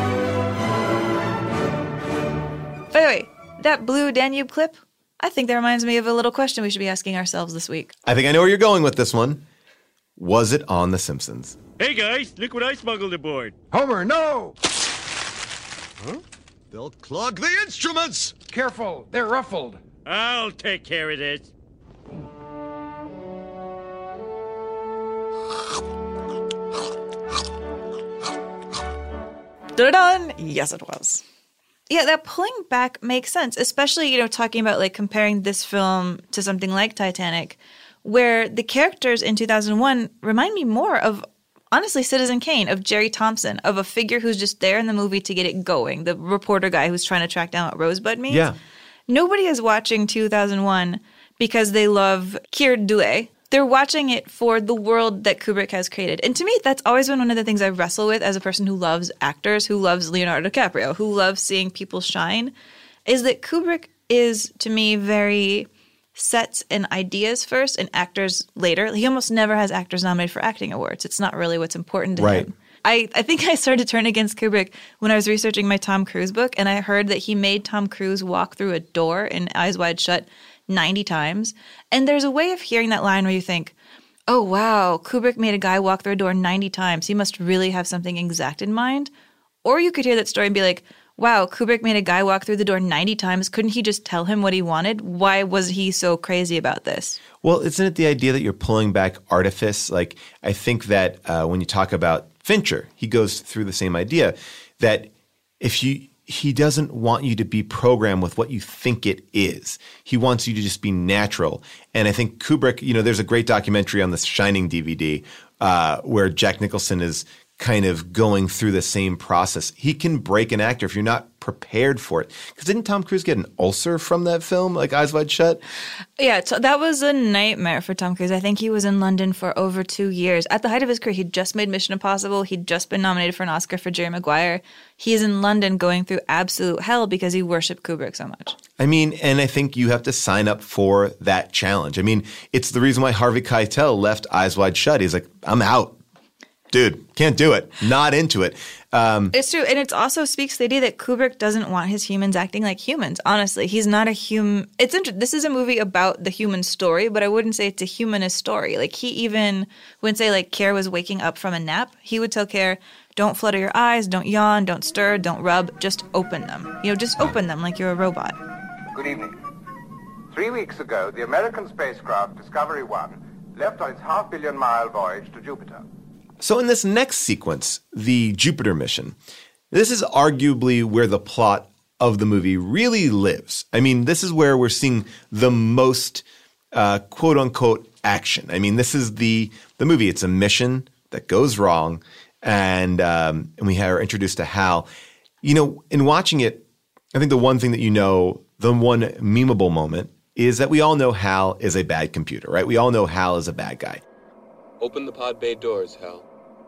By the way, that blue Danube clip, I think that reminds me of a little question we should be asking ourselves this week. I think I know where you're going with this one. Was it on The Simpsons? Hey guys, look what I smuggled aboard. Homer, no! Huh? They'll clog the instruments! Careful, they're ruffled. I'll take care of this. Da-da-dun! Yes, it was. Yeah, that pulling back makes sense, especially, you know, talking about like comparing this film to something like Titanic, where the characters in two thousand one remind me more of, honestly, Citizen Kane, of Jerry Thompson, of a figure who's just there in the movie to get it going, the reporter guy who's trying to track down what Rosebud means. Yeah. Nobody is watching two thousand one because they love Keir Dullea. They're watching it for the world that Kubrick has created. And to me, that's always been one of the things I wrestle with as a person who loves actors, who loves Leonardo DiCaprio, who loves seeing people shine, is that Kubrick is, to me, very sets and ideas first and actors later. He almost never has actors nominated for acting awards. It's not really what's important to Right. him. I, I think I started to turn against Kubrick when I was researching my Tom Cruise book, and I heard that he made Tom Cruise walk through a door in Eyes Wide Shut ninety times. And there's a way of hearing that line where you think, oh, wow, Kubrick made a guy walk through a door ninety times. He must really have something exact in mind. Or you could hear that story and be like, wow, Kubrick made a guy walk through the door ninety times. Couldn't he just tell him what he wanted? Why was he so crazy about this? Well, isn't it the idea that you're pulling back artifice? Like, I think that uh, when you talk about Fincher, he goes through the same idea that if you he doesn't want you to be programmed with what you think it is. He wants you to just be natural. And I think Kubrick, you know, there's a great documentary on the Shining D V D uh, where Jack Nicholson is kind of going through the same process. He can break an actor if you're not prepared for it. Because didn't Tom Cruise get an ulcer from that film, like Eyes Wide Shut? Yeah, so that was a nightmare for Tom Cruise. I think he was in London for over two years. At the height of his career, he'd just made Mission Impossible. He'd just been nominated for an Oscar for Jerry Maguire. He's in London going through absolute hell because he worshipped Kubrick so much. I mean, and I think you have to sign up for that challenge. I mean, it's the reason why Harvey Keitel left Eyes Wide Shut. He's like, I'm out. Dude, can't do it. Not into it. Um, it's true. And it also speaks to the idea that Kubrick doesn't want his humans acting like humans. Honestly, he's not a human. It's inter- This is a movie about the human story, but I wouldn't say it's a humanist story. Like he even, when say like Care was waking up from a nap, he would tell Care, don't flutter your eyes, don't yawn, don't stir, don't rub, just open them. You know, just open them like you're a robot. Good evening. Three weeks ago, the American spacecraft Discovery One left on its half-billion mile voyage to Jupiter. So in this next sequence, the Jupiter mission, this is arguably where the plot of the movie really lives. I mean, this is where we're seeing the most uh, quote-unquote action. I mean, this is the the movie. It's a mission that goes wrong, and um, and we are introduced to Hal. You know, in watching it, I think the one thing that you know, the one memeable moment, is that we all know Hal is a bad computer, right? We all know Hal is a bad guy. Open the pod bay doors, Hal.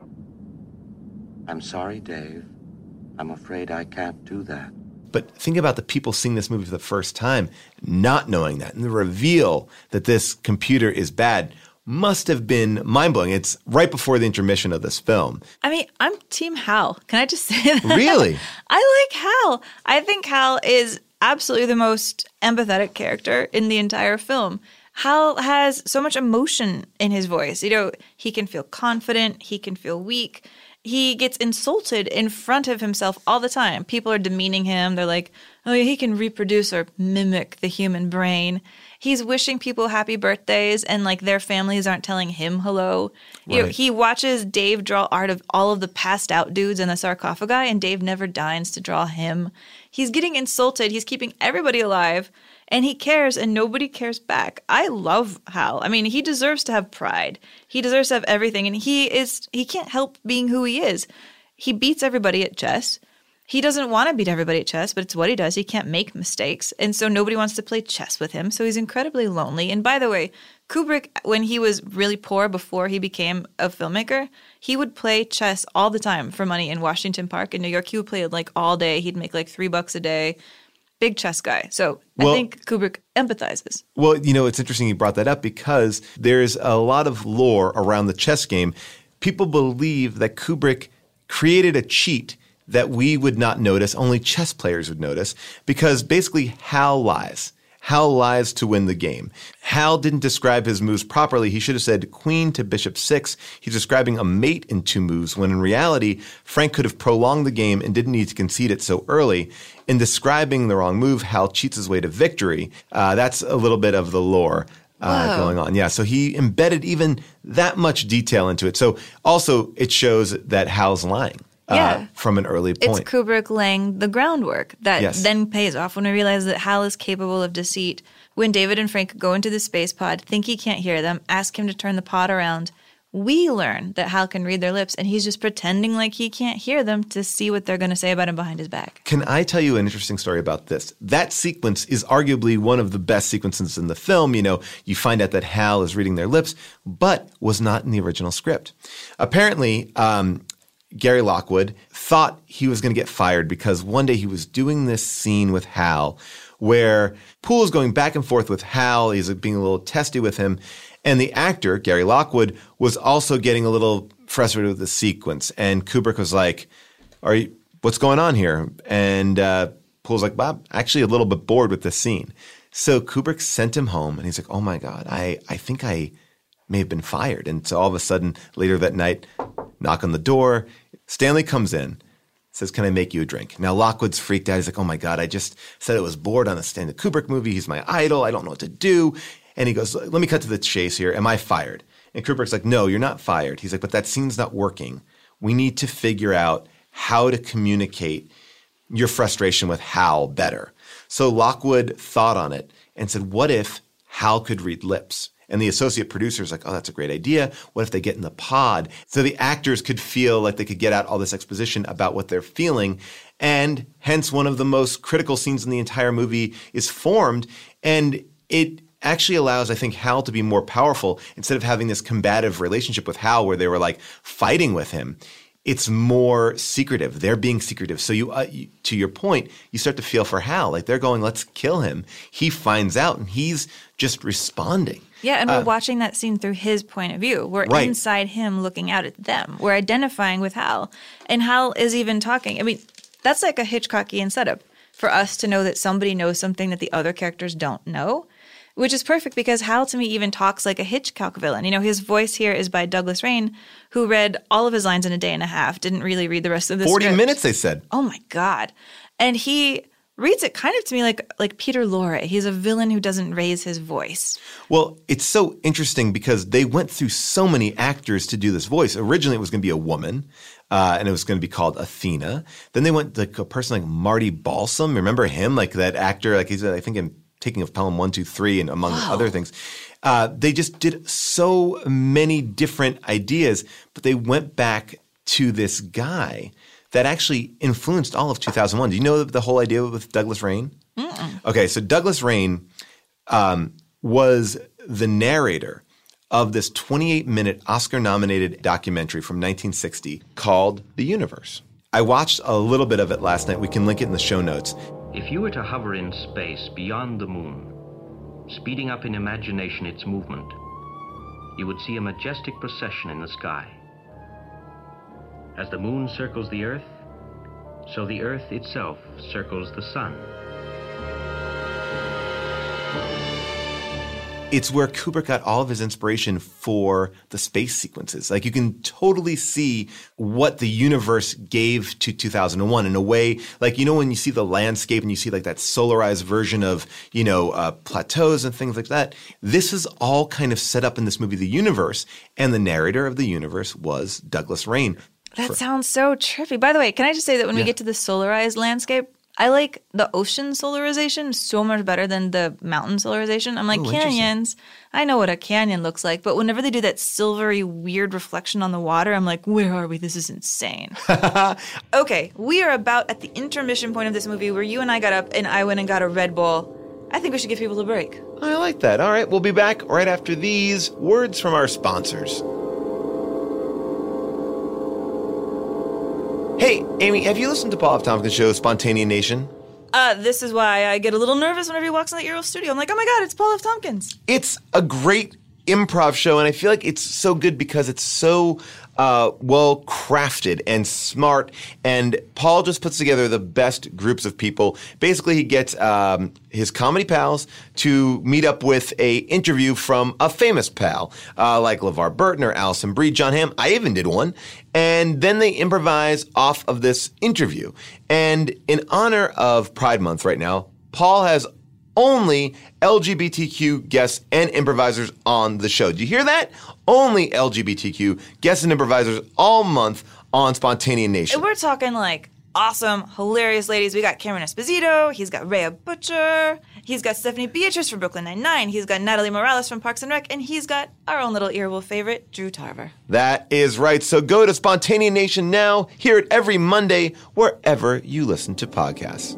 I'm sorry, Dave. I'm afraid I can't do that. But think about the people seeing this movie for the first time, not knowing that. And the reveal that this computer is bad must have been mind-blowing. It's right before the intermission of this film. I mean, I'm Team Hal. Can I just say that? Really? I like Hal. I think Hal is absolutely the most empathetic character in the entire film. Hal has so much emotion in his voice. You know, he can feel confident. He can feel weak. He gets insulted in front of himself all the time. People are demeaning him. They're like, oh, yeah, he can reproduce or mimic the human brain. He's wishing people happy birthdays and like their families aren't telling him hello. Right. You know, he watches Dave draw art of all of the passed out dudes in the sarcophagi and Dave never deigns to draw him. He's getting insulted. He's keeping everybody alive. And he cares, and nobody cares back. I love Hal. I mean, he deserves to have pride. He deserves to have everything, and he is he can't help being who he is. He beats everybody at chess. He doesn't want to beat everybody at chess, but it's what he does. He can't make mistakes, and so nobody wants to play chess with him, so he's incredibly lonely. And by the way, Kubrick, when he was really poor before he became a filmmaker, he would play chess all the time for money in Washington Park in New York. He would play it like all day. He'd make like three bucks a day. Big chess guy. So well, I think Kubrick empathizes. Well, you know, it's interesting you brought that up because there's a lot of lore around the chess game. People believe that Kubrick created a cheat that we would not notice, only chess players would notice, because basically Hal lies. Hal lies to win the game. Hal didn't describe his moves properly. He should have said queen to bishop six. He's describing a mate in two moves, when in reality, Frank could have prolonged the game and didn't need to concede it so early. In describing the wrong move, Hal cheats his way to victory. Uh, that's a little bit of the lore uh, going on. Yeah, so he embedded even that much detail into it. So also it shows that Hal's lying. Yeah. Uh, from an early point. It's Kubrick laying the groundwork that yes. then pays off when we realize that Hal is capable of deceit. When David and Frank go into the space pod, think he can't hear them, ask him to turn the pod around, we learn that Hal can read their lips, and he's just pretending like he can't hear them to see what they're going to say about him behind his back. Can I tell you an interesting story about this? That sequence is arguably one of the best sequences in the film. You know, you find out that Hal is reading their lips, but was not in the original script. Apparently, um, Gary Lockwood thought he was going to get fired because one day he was doing this scene with Hal where Poole is going back and forth with Hal. He's being a little testy with him. And the actor, Gary Lockwood, was also getting a little frustrated with the sequence. And Kubrick was like, "Are you, what's going on here?" And uh, Poole's like, "Bob, actually a little bit bored with this scene." So Kubrick sent him home and he's like, "Oh my God, I, I think I may have been fired." And so all of a sudden, later that night, knock on the door. Stanley comes in, says, "Can I make you a drink?" Now, Lockwood's freaked out. He's like, "Oh, my God, I just said I was bored on a Stanley Kubrick movie. He's my idol. I don't know what to do." And he goes, "Let me cut to the chase here. Am I fired?" And Kubrick's like, "No, you're not fired." He's like, "But that scene's not working. We need to figure out how to communicate your frustration with Hal better." So Lockwood thought on it and said, what if Hal could read lips? And the associate producer's like, oh, that's a great idea. What if they get in the pod? So the actors could feel like they could get out all this exposition about what they're feeling. And hence one of the most critical scenes in the entire movie is formed. And it actually allows, I think, Hal to be more powerful. Instead of having this combative relationship with Hal where they were like fighting with him, it's more secretive. They're being secretive. So you, uh, you, to your point, you start to feel for Hal. Like they're going, let's kill him. He finds out and he's just responding. Yeah, and we're uh, watching that scene through his point of view. We're right. inside him looking out at them. We're identifying with Hal. And Hal is even talking. I mean, that's like a Hitchcockian setup for us to know that somebody knows something that the other characters don't know. Which is perfect because Hal, to me, even talks like a Hitchcock villain. You know, his voice here is by Douglas Rain, who read all of his lines in a day and a half, didn't really read the rest of the forty script. minutes, they said. Oh, my God. And he reads it kind of to me like like Peter Lorre. He's a villain who doesn't raise his voice. Well, it's so interesting because they went through so many actors to do this voice. Originally, it was going to be a woman, uh, and it was going to be called Athena. Then they went like a person like Marty Balsam. Remember him? Like that actor, like he's, I think, in Taking of Pelham one, two, three, and among wow. other things. Uh, they just did so many different ideas, but they went back to this guy that actually influenced all of two thousand one. Do you know the whole idea with Douglas Rain? Mm-mm. Okay, so Douglas Rain um, was the narrator of this twenty-eight minute Oscar-nominated documentary from nineteen sixty called The Universe. I watched a little bit of it last night. We can link it in the show notes. If you were to hover in space beyond the moon, speeding up in imagination its movement, you would see a majestic procession in the sky. As the moon circles the Earth, so the Earth itself circles the sun. It's where Kubrick got all of his inspiration for the space sequences. Like you can totally see what the universe gave to two thousand one in a way, like, you know, when you see the landscape and you see like that solarized version of, you know, uh, plateaus and things like that. This is all kind of set up in this movie, The Universe. And the narrator of The Universe was Douglas Rain. That For- sounds so trippy. By the way, can I just say that when Yeah. we get to the solarized landscape, I like the ocean solarization so much better than the mountain solarization. I'm like, Ooh, canyons, I know what a canyon looks like, but whenever they do that silvery, weird reflection on the water, I'm like, where are we? This is insane. Okay, we are about at the intermission point of this movie where you and I got up and I went and got a Red Bull. I think we should give people a break. I like that. All right, we'll be back right after these words from our sponsors. Hey, Amy, have you listened to Paul F. Tompkins' show, Spontaneous Nation? Uh, this is why I get a little nervous whenever he walks in that Euro studio. I'm like, oh my God, it's Paul F. Tompkins. It's a great improv show, and I feel like it's so good because it's so uh, well crafted and smart. And Paul just puts together the best groups of people. Basically, he gets um, his comedy pals to meet up with a interview from a famous pal, uh, like LeVar Burton or Alison Brie, John Hamm. I even did one. And then they improvise off of this interview. And in honor of Pride Month right now, Paul has only L G B T Q guests and improvisers on the show. Do you hear that? Only L G B T Q guests and improvisers all month on Spontaneous Nation. And we're talking like awesome, hilarious ladies. We got Cameron Esposito. He's got Rhea Butcher. He's got Stephanie Beatrice from Brooklyn Nine-Nine. He's got Natalie Morales from Parks and Rec. And he's got our own little earwolf favorite, Drew Tarver. That is right. So go to Spontaneous Nation now. Hear it every Monday wherever you listen to podcasts.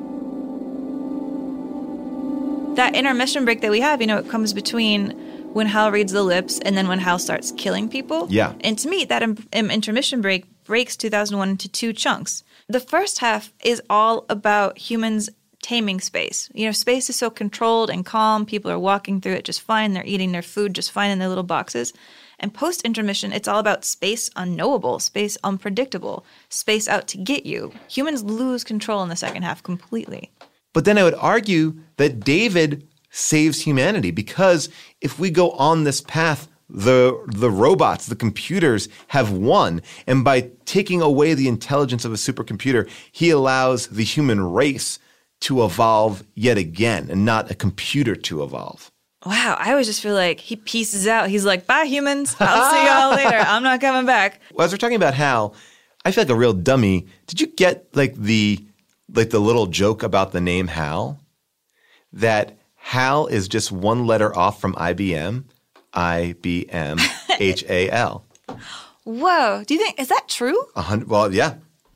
That intermission break that we have, you know, it comes between when Hal reads the lips and then when Hal starts killing people. Yeah. And to me, that im- im- intermission break breaks two thousand one into two chunks. The first half is all about humans taming space. You know, space is so controlled and calm. People are walking through it just fine. They're eating their food just fine in their little boxes. And post-intermission, it's all about space unknowable, space unpredictable, space out to get you. Humans lose control in the second half completely. But then I would argue that David saves humanity because if we go on this path, the the robots, the computers have won. And by taking away the intelligence of a supercomputer, he allows the human race to evolve yet again and not a computer to evolve. Wow, I always just feel like he pieces out. He's like, bye, humans. I'll see y'all later. I'm not coming back. Well, as we're talking about Hal, I feel like a real dummy. Did you get like the like the little joke about the name Hal? That Hal is just one letter off from I B M. I B M H A L. Whoa. Do you think, is that true? A hundred, well, yeah.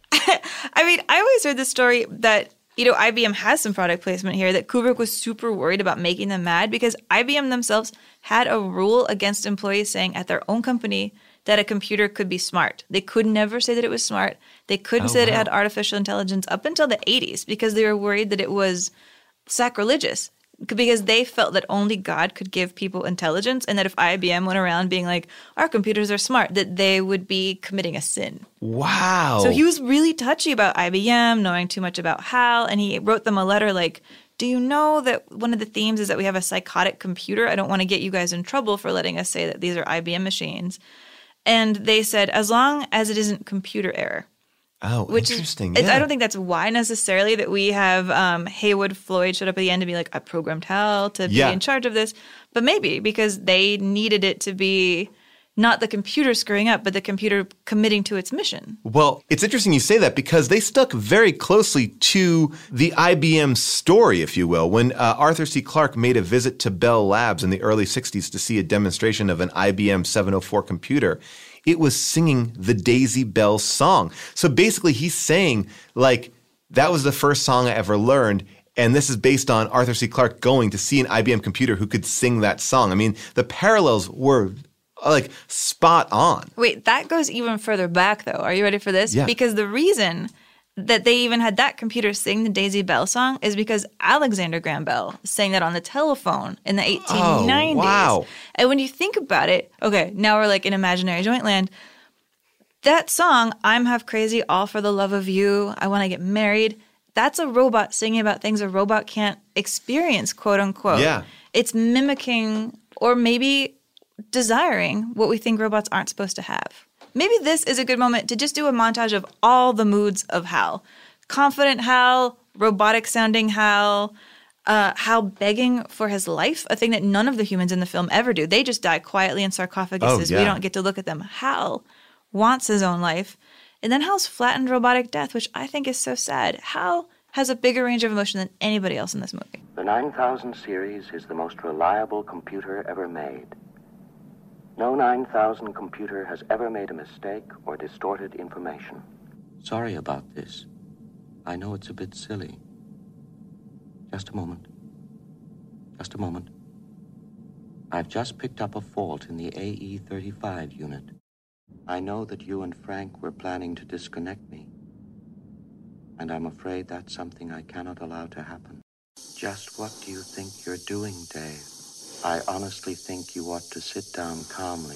I mean, I always heard the story that, you know, I B M has some product placement here, that Kubrick was super worried about making them mad because I B M themselves had a rule against employees saying at their own company that a computer could be smart. They could never say that it was smart. They couldn't Oh, say that it wow. had artificial intelligence up until the eighties because they were worried that it was sacrilegious because they felt that only God could give people intelligence and that if I B M went around being like, our computers are smart, that they would be committing a sin. Wow. So he was really touchy about I B M, knowing too much about HAL, and he wrote them a letter like, do you know that one of the themes is that we have a psychotic computer? I don't want to get you guys in trouble for letting us say that these are I B M machines. And they said, as long as it isn't computer error. Oh, Which interesting. Is, yeah. I don't think that's why necessarily that we have um, Haywood Floyd showed up at the end to be like, I programmed HAL to Yeah. be in charge of this. But maybe because they needed it to be not the computer screwing up, but the computer committing to its mission. Well, it's interesting you say that because they stuck very closely to the I B M story, if you will. When uh, Arthur C. Clarke made a visit to Bell Labs in the early sixties to see a demonstration of an I B M seven oh four computer, it was singing the Daisy Bell song. So basically he's saying, like, that was the first song I ever learned, and this is based on Arthur C. Clarke going to see an I B M computer who could sing that song. I mean, the parallels were, like, spot on. Wait, that goes even further back, though. Are you ready for this? Yeah. Because the reason that they even had that computer sing the Daisy Bell song is because Alexander Graham Bell sang that on the telephone in the eighteen nineties. Oh, wow. And when you think about it, okay, now we're like in imaginary joint land. That song, I'm half crazy, all for the love of you, I want to get married, that's a robot singing about things a robot can't experience, quote unquote. Yeah. It's mimicking or maybe desiring what we think robots aren't supposed to have. Maybe this is a good moment to just do a montage of all the moods of HAL. Confident HAL, robotic-sounding HAL, uh, HAL begging for his life, a thing that none of the humans in the film ever do. They just die quietly in sarcophaguses. Oh, yeah. We don't get to look at them. HAL wants his own life. And then HAL's flattened robotic death, which I think is so sad. HAL has a bigger range of emotion than anybody else in this movie. The nine thousand series is the most reliable computer ever made. No nine thousand computer has ever made a mistake or distorted information. Sorry about this. I know it's a bit silly. Just a moment. Just a moment. I've just picked up a fault in the A E thirty-five unit. I know that you and Frank were planning to disconnect me. And I'm afraid that's something I cannot allow to happen. Just what do you think you're doing, Dave? I honestly think you ought to sit down calmly.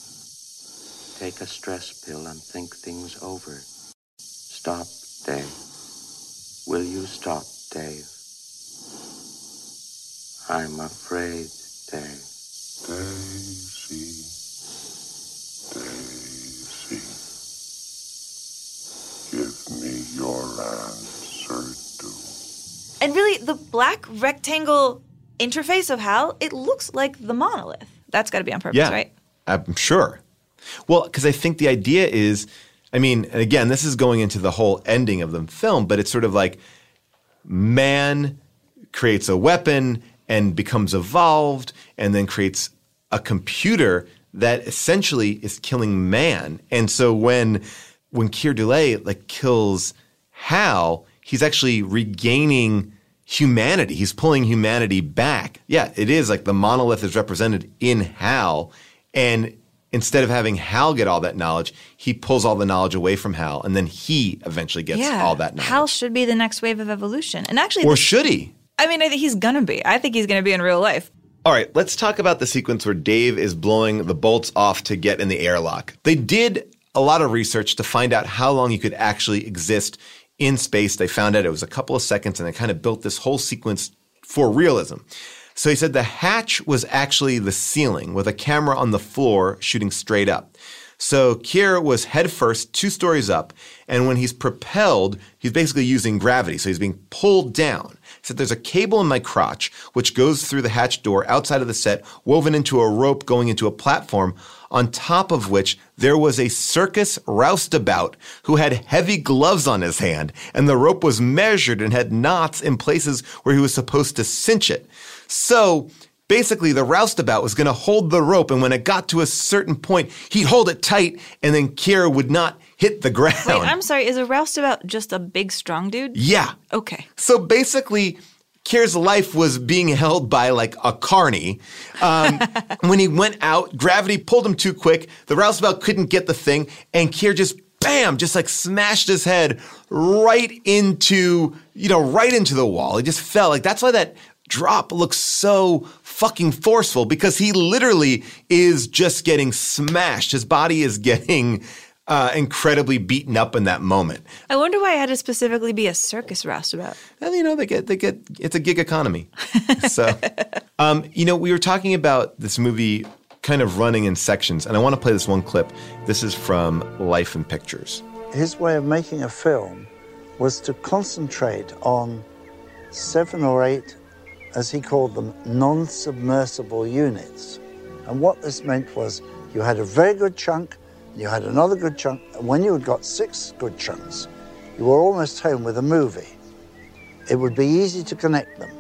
Take a stress pill and think things over. Stop, Dave. Will you stop, Dave? I'm afraid, Dave. Daisy, Daisy, give me your answer, do. And really, the black rectangle interface of HAL, it looks like the monolith. That's got to be on purpose, Yeah, right? I'm sure. Well, because I think the idea is, I mean, and again, this is going into the whole ending of the film, but it's sort of like man creates a weapon and becomes evolved and then creates a computer that essentially is killing man. And so when when Keir Dullea like kills HAL, he's actually regaining humanity. He's pulling humanity back. Yeah, it is like the monolith is represented in HAL, and instead of having HAL get all that knowledge, he pulls all the knowledge away from HAL, and then he eventually gets yeah. all that knowledge. HAL should be the next wave of evolution. And actually, Or this- should he? I mean, I think he's going to be. I think he's going to be in real life. All right, let's talk about the sequence where Dave is blowing the bolts off to get in the airlock. They did a lot of research to find out how long you could actually exist in space. They found out it was a couple of seconds, and they kind of built this whole sequence for realism. So he said the hatch was actually the ceiling with a camera on the floor shooting straight up. So Keir was head first, two stories up, and when he's propelled, he's basically using gravity, so he's being pulled down. He said there's a cable in my crotch which goes through the hatch door outside of the set, woven into a rope going into a platform, on top of which there was a circus roustabout who had heavy gloves on his hand, and the rope was measured and had knots in places where he was supposed to cinch it. So basically the roustabout was going to hold the rope, and when it got to a certain point, he'd hold it tight, and then Keir would not hit the ground. Wait, I'm sorry. Is a roustabout just a big, strong dude? Yeah. Okay. So basically, Keir's life was being held by like a carny. Um, when he went out, gravity pulled him too quick. The roustabout couldn't get the thing, and Keir just bam, just like smashed his head right into, you know, right into the wall. He just fell. Like that's why that drop looks so fucking forceful, because he literally is just getting smashed. His body is getting Uh, incredibly beaten up in that moment. I wonder why it had to specifically be a circus roustabout. Well, you know, they get, they get, it's a gig economy. So, um, you know, we were talking about this movie kind of running in sections, and I want to play this one clip. This is from Life in Pictures. His way of making a film was to concentrate on seven or eight, as he called them, non-submersible units. And what this meant was you had a very good chunk, you had another good chunk, and when you had got six good chunks, you were almost home with a movie. It would be easy to connect them.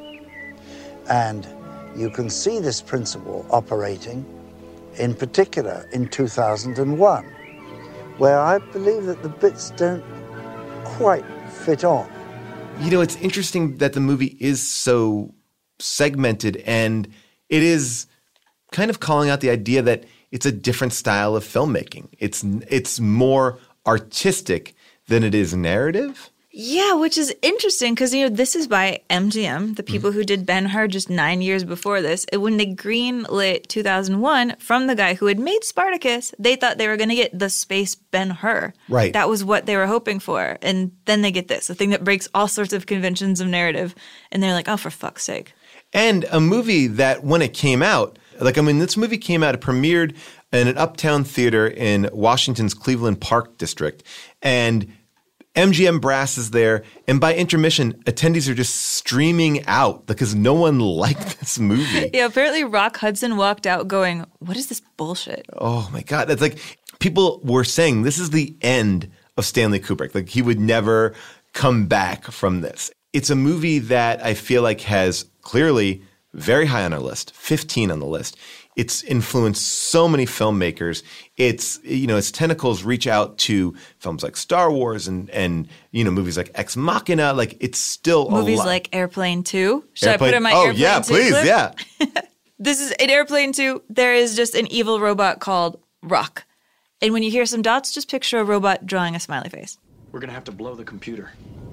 And you can see this principle operating, in particular in two thousand one, where I believe that the bits don't quite fit on. You know, it's interesting that the movie is so segmented, and it is kind of calling out the idea that it's a different style of filmmaking. It's it's more artistic than it is narrative. Yeah, which is interesting because, you know, this is by M G M, the people mm-hmm. who did Ben-Hur just nine years before this. And when they greenlit two thousand one from the guy who had made Spartacus, they thought they were going to get the space Ben-Hur. Right. That was what they were hoping for. And then they get this, a thing that breaks all sorts of conventions of narrative. And they're like, oh, for fuck's sake. And a movie that when it came out, like, I mean, this movie came out, it premiered in an uptown theater in Washington's Cleveland Park District. And M G M brass is there. And by intermission, attendees are just streaming out because no one liked this movie. Yeah, apparently Rock Hudson walked out going, what is this bullshit? Oh, my God. That's like people were saying this is the end of Stanley Kubrick. Like he would never come back from this. It's a movie that I feel like has clearly very high on our list, fifteen on the list. It's influenced so many filmmakers. It's, you know, its tentacles reach out to films like Star Wars and, and you know, movies like Ex Machina. Like, it's still movies a lot. like Airplane two. Should Airplane, I put in my oh, Airplane yeah, two please, clip? yeah. This is in Airplane two. There is just an evil robot called Rock. And when you hear some dots, just picture a robot drawing a smiley face. We're going to have to blow the computer.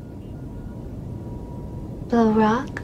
Blow Rock?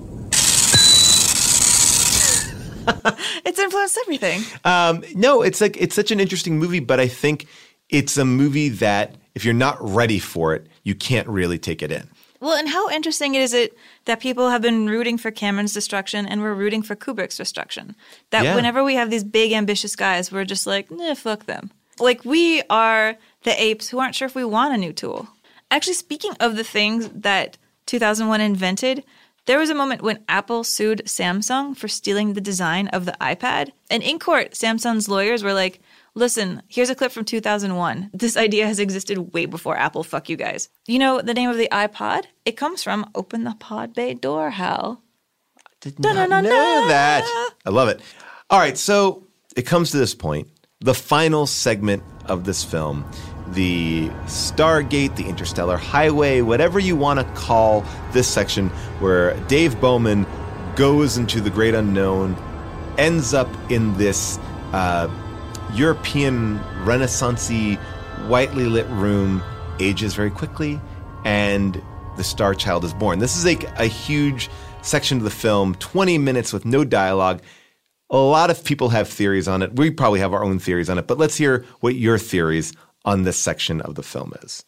It's influenced everything. Um, no, it's like it's such an interesting movie, but I think it's a movie that if you're not ready for it, you can't really take it in. Well, and how interesting is it that people have been rooting for Cameron's destruction and we're rooting for Kubrick's destruction? That Yeah. whenever we have these big, ambitious guys, we're just like, nah, fuck them. Like, we are the apes who aren't sure if we want a new tool. Actually, speaking of the things that two thousand one invented, there was a moment when Apple sued Samsung for stealing the design of the iPad. And in court, Samsung's lawyers were like, listen, here's a clip from two thousand one. This idea has existed way before Apple. Fuck you guys. You know the name of the iPod? It comes from Open the Pod Bay Door, Hal. Did not know that. I love it. All right, so it comes to this point. The final segment of this film, the Stargate, the Interstellar Highway, whatever you want to call this section, where Dave Bowman goes into the great unknown, ends up in this uh, European Renaissance-y, whitely lit room, ages very quickly, and the Star Child is born. This is a, a huge section of the film, twenty minutes with no dialogue. A lot of people have theories on it. We probably have our own theories on it, but let's hear what your theories on this section of the film is.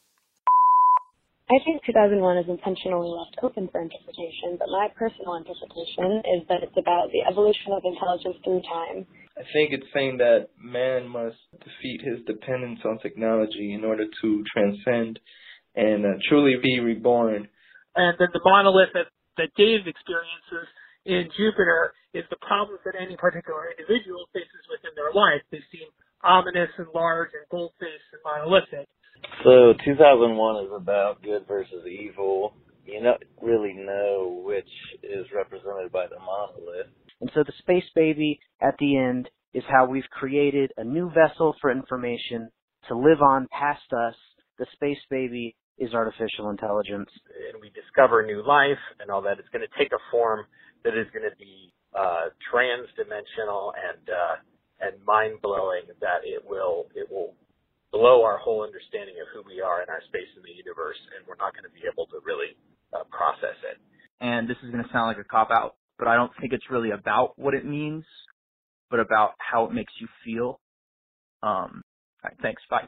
I think two thousand one is intentionally left open for interpretation, but my personal interpretation is that it's about the evolution of intelligence through time. I think it's saying that man must defeat his dependence on technology in order to transcend and uh, truly be reborn. And then the monolith that, that Dave experiences in Jupiter is the problems that any particular individual faces within their life. They seem ominous and large and bold-faced and monolithic. So two thousand one is about good versus evil. You don't really know which is represented by the monolith. And so the Space Baby at the end is how we've created a new vessel for information to live on past us. The Space Baby is artificial intelligence. And we discover new life and all that. It's going to take a form that is going to be uh, trans-dimensional and uh, and mind-blowing, that it will it will blow our whole understanding of who we are in our space in the universe, and we're not going to be able to really uh, process it. And this is going to sound like a cop-out, but I don't think it's really about what it means, but about how it makes you feel. Um, all right, thanks. Bye.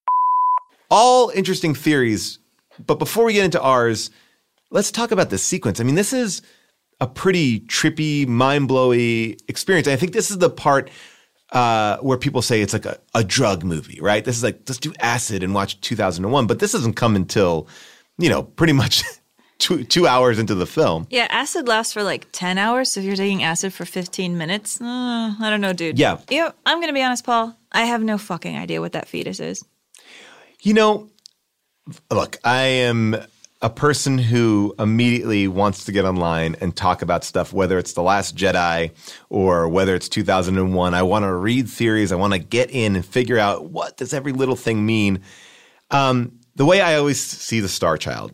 All interesting theories, but before we get into ours, let's talk about the sequence. I mean, this is a pretty trippy, mind-blowy experience. I think this is the part uh, where people say it's like a, a drug movie, right? This is like, let's do acid and watch two thousand one, but this doesn't come until, you know, pretty much two, two hours into the film. Yeah, acid lasts for like ten hours, so if you're taking acid for fifteen minutes, uh, I don't know, dude. Yeah. You know, I'm going to be honest, Paul. I have no fucking idea what that fetus is. You know, look, I am a person who immediately wants to get online and talk about stuff, whether it's The Last Jedi or whether it's two thousand one. I want to read theories. I want to get in and figure out, what does every little thing mean? Um, the way I always see The Star Child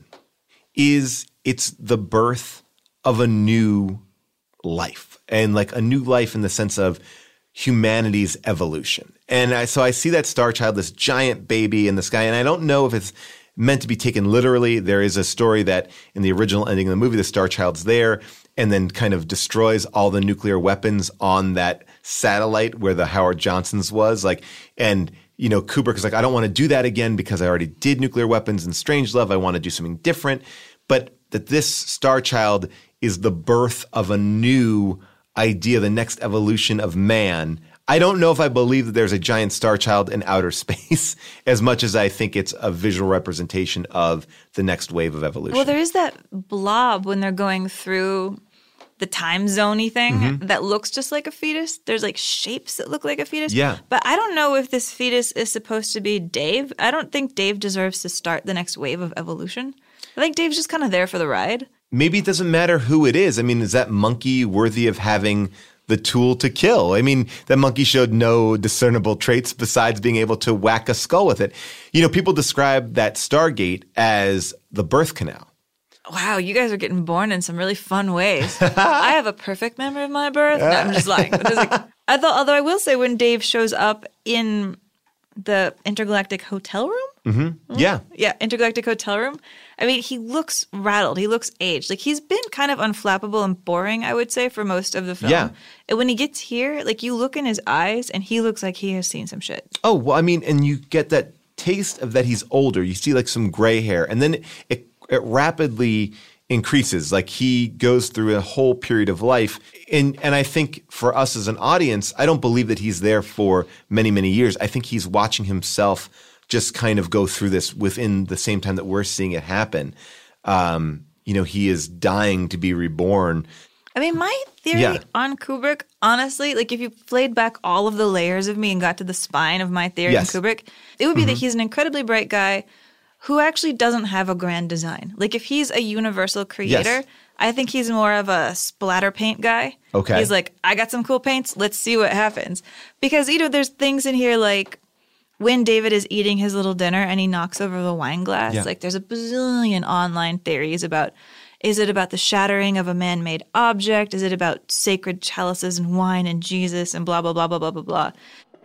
is it's the birth of a new life, and like a new life in the sense of humanity's evolution. And I, so I see that Star Child, this giant baby in the sky, and I don't know if it's meant to be taken literally. There is a story that in the original ending of the movie, the Star Child's there and then kind of destroys all the nuclear weapons on that satellite where the Howard Johnson's was. Like, and, you know, Kubrick is like, I don't want to do that again because I already did nuclear weapons in Strangelove. I want to do something different. But that this Star Child is the birth of a new idea, the next evolution of man. I don't know if I believe that there's a giant star child in outer space as much as I think it's a visual representation of the next wave of evolution. Well, there is that blob when they're going through the time zone-y thing Mm-hmm. that looks just like a fetus. There's like shapes that look like a fetus. Yeah. But I don't know if this fetus is supposed to be Dave. I don't think Dave deserves to start the next wave of evolution. I think Dave's just kind of there for the ride. Maybe it doesn't matter who it is. I mean, is that monkey worthy of having the tool to kill? I mean, that monkey showed no discernible traits besides being able to whack a skull with it. You know, people describe that Stargate as the birth canal. Wow, you guys are getting born in some really fun ways. I have a perfect memory of my birth. No, I'm just lying. But like, I thought, although I will say when Dave shows up in the intergalactic hotel room. Mm-hmm. Yeah. Yeah, intergalactic hotel room. I mean, he looks rattled. He looks aged. Like, he's been kind of unflappable and boring, I would say, for most of the film. Yeah. And when he gets here, like, you look in his eyes and he looks like he has seen some shit. Oh, well, I mean, and you get that taste of that he's older. You see like some gray hair, and then it, it rapidly increases. Like, he goes through a whole period of life. And and I think for us as an audience, I don't believe that he's there for many, many years. I think he's watching himself just kind of go through this within the same time that we're seeing it happen. Um, you know, he is dying to be reborn. I mean, my theory Yeah. on Kubrick, honestly, like if you played back all of the layers of me and got to the spine of my theory Yes. on Kubrick, it would be that Mhm. he's an incredibly bright guy who actually doesn't have a grand design. Like if he's a universal creator, Yes. I think he's more of a splatter paint guy. Okay. He's like, I got some cool paints. Let's see what happens. Because, you know, there's things in here like when David is eating his little dinner and he knocks over the wine glass, Yeah. like there's a bazillion online theories about, is it about the shattering of a man-made object? Is it about sacred chalices and wine and Jesus and blah, blah, blah, blah, blah, blah, blah.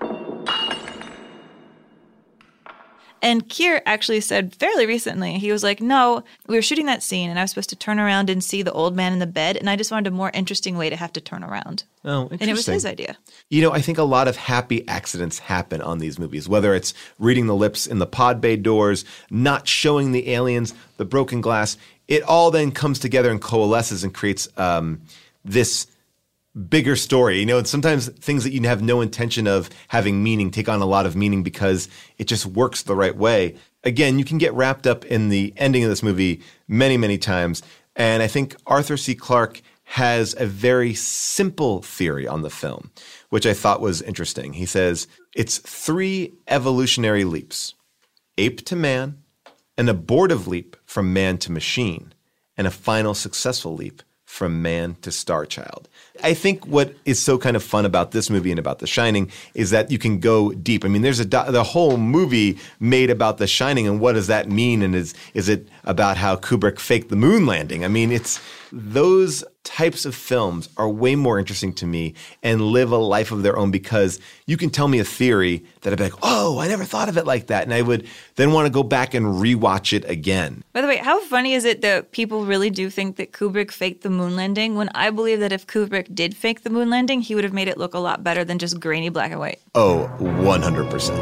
And Keir actually said fairly recently, he was like, no, we were shooting that scene and I was supposed to turn around and see the old man in the bed, and I just wanted a more interesting way to have to turn around. Oh, interesting. And it was his idea. You know, I think a lot of happy accidents happen on these movies, whether it's reading the lips in the pod bay doors, not showing the aliens, the broken glass. It all then comes together and coalesces and creates um, this bigger story. You know, and sometimes things that you have no intention of having meaning take on a lot of meaning because it just works the right way. Again, you can get wrapped up in the ending of this movie many, many times. And I think Arthur C. Clarke has a very simple theory on the film, which I thought was interesting. He says it's three evolutionary leaps: ape to man, an abortive leap from man to machine, and a final successful leap from man to star child. I think what is so kind of fun about this movie and about The Shining is that you can go deep. I mean, there's a do- the whole movie made about The Shining, and what does that mean? And is is it about how Kubrick faked the moon landing? I mean, it's those types of films are way more interesting to me and live a life of their own, because you can tell me a theory that I'd be like, oh, I never thought of it like that. And I would then want to go back and rewatch it again. By the way, how funny is it that people really do think that Kubrick faked the moon landing, when I believe that if Kubrick did fake the moon landing, he would have made it look a lot better than just grainy black and white? Oh, one hundred percent.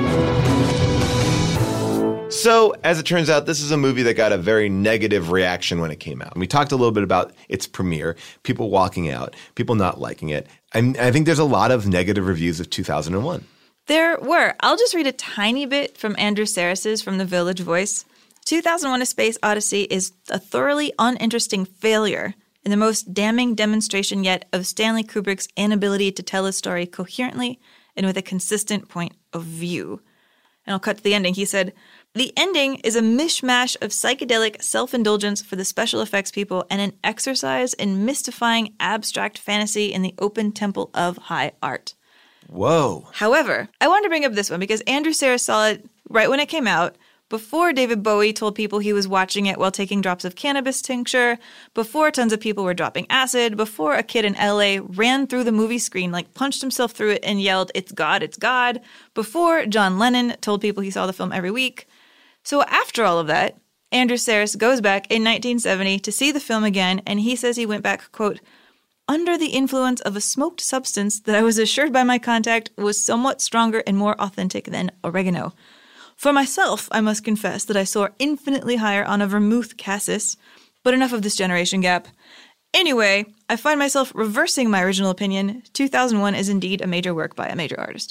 So, as it turns out, this is a movie that got a very negative reaction when it came out. And we talked a little bit about its premiere, people walking out, people not liking it. And I think there's a lot of negative reviews of two thousand one. There were. I'll just read a tiny bit from Andrew Sarris's from The Village Voice. two thousand one: A Space Odyssey is a thoroughly uninteresting failure and the most damning demonstration yet of Stanley Kubrick's inability to tell a story coherently and with a consistent point of view. And I'll cut to the ending. He said, "The ending is a mishmash of psychedelic self-indulgence for the special effects people and an exercise in mystifying abstract fantasy in the open temple of high art." Whoa. However, I wanted to bring up this one because Andrew Sarris saw it right when it came out, before David Bowie told people he was watching it while taking drops of cannabis tincture, before tons of people were dropping acid, before a kid in L A ran through the movie screen, like punched himself through it and yelled, "It's God, it's God," before John Lennon told people he saw the film every week. So after all of that, Andrew Sarris goes back in nineteen seventy to see the film again, and he says he went back, quote, "under the influence of a smoked substance that I was assured by my contact was somewhat stronger and more authentic than oregano. For myself, I must confess that I soar infinitely higher on a vermouth cassis, but enough of this generation gap. Anyway, I find myself reversing my original opinion. two thousand one is indeed a major work by a major artist."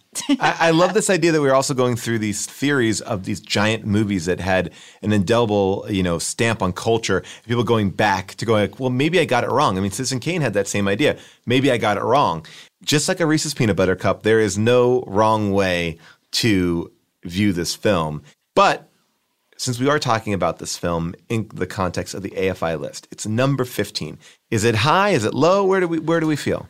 I, I love this idea that we're also going through these theories of these giant movies that had an indelible, you know, stamp on culture. People going back to going like, well, maybe I got it wrong. I mean, Citizen Kane had that same idea. Maybe I got it wrong. Just like a Reese's Peanut Butter Cup, there is no wrong way to view this film. But since we are talking about this film in the context of the A F I list, it's number fifteen. Is it high? Is it low? Where do we where do we feel?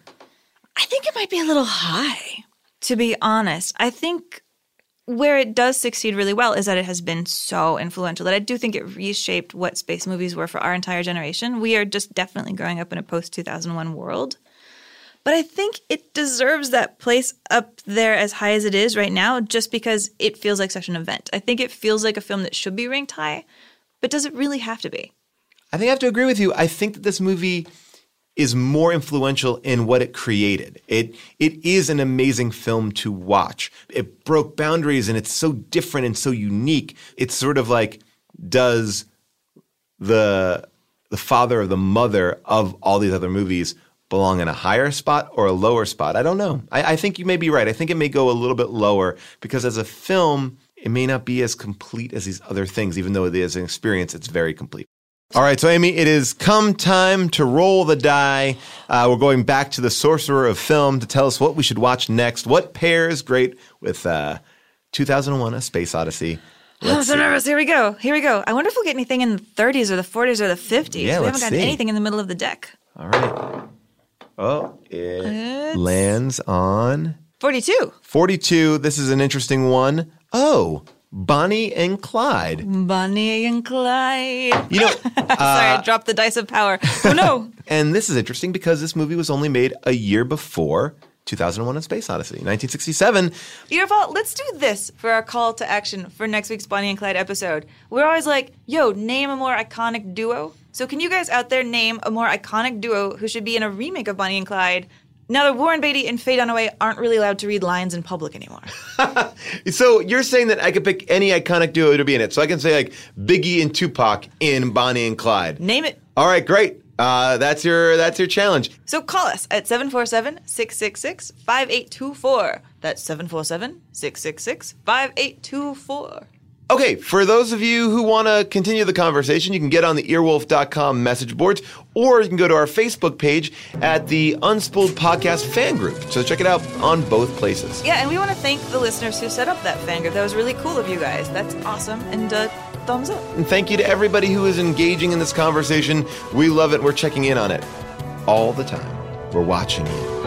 I think it might be a little high, to be honest. I think where it does succeed really well is that it has been so influential that I do think it reshaped what space movies were for our entire generation. We are just definitely growing up in a post two thousand one world. But I think it deserves that place up there as high as it is right now just because it feels like such an event. I think it feels like a film that should be ranked high, but does it really have to be? I think I have to agree with you. I think that this movie is more influential in what it created. It it is an amazing film to watch. It broke boundaries and it's so different and so unique. It's sort of like, does the the father or the mother of all these other movies belong in a higher spot or a lower spot? I don't know. I, I think you may be right. I think it may go a little bit lower because as a film, it may not be as complete as these other things, even though it is an experience, it's very complete. All right, so Amy, it is come time to roll the die. Uh, we're going back to the sorcerer of film to tell us what we should watch next. What pairs great with uh, two thousand one: A Space Odyssey? Let's I'm so see. nervous. Here we go. Here we go. I wonder if we'll get anything in the thirties or the forties or the fifties. Yeah, we let's haven't got see. anything in the middle of the deck. All right. Oh, it It's lands on forty-two. forty-two. This is an interesting one. Oh, Bonnie and Clyde. Bonnie and Clyde. You know, Sorry, uh, I dropped the dice of power. Oh, no. And this is interesting because this movie was only made a year before two thousand one: A Space Odyssey, nineteen sixty-seven. You know what? Let's do this for our call to action for next week's Bonnie and Clyde episode. We're always like, yo, name a more iconic duo. So can you guys out there name a more iconic duo who should be in a remake of Bonnie and Clyde now that Warren Beatty and Faye Dunaway aren't really allowed to read lines in public anymore? So you're saying that I could pick any iconic duo to be in it. So I can say like Biggie and Tupac in Bonnie and Clyde. Name it. All right, great. Uh, that's your that's your challenge. So call us at seven four seven, six six six, five eight two four. That's seven four seven, six six six, five eight two four. Okay, for those of you who want to continue the conversation, you can get on the earwolf dot com message boards, or you can go to our Facebook page at the Unspooled Podcast fan group. So check it out on both places. Yeah, and we want to thank the listeners who set up that fan group. That was really cool of you guys. That's awesome. And uh, thumbs up. And thank you to everybody who is engaging in this conversation. We love it. We're checking in on it all the time. We're watching you.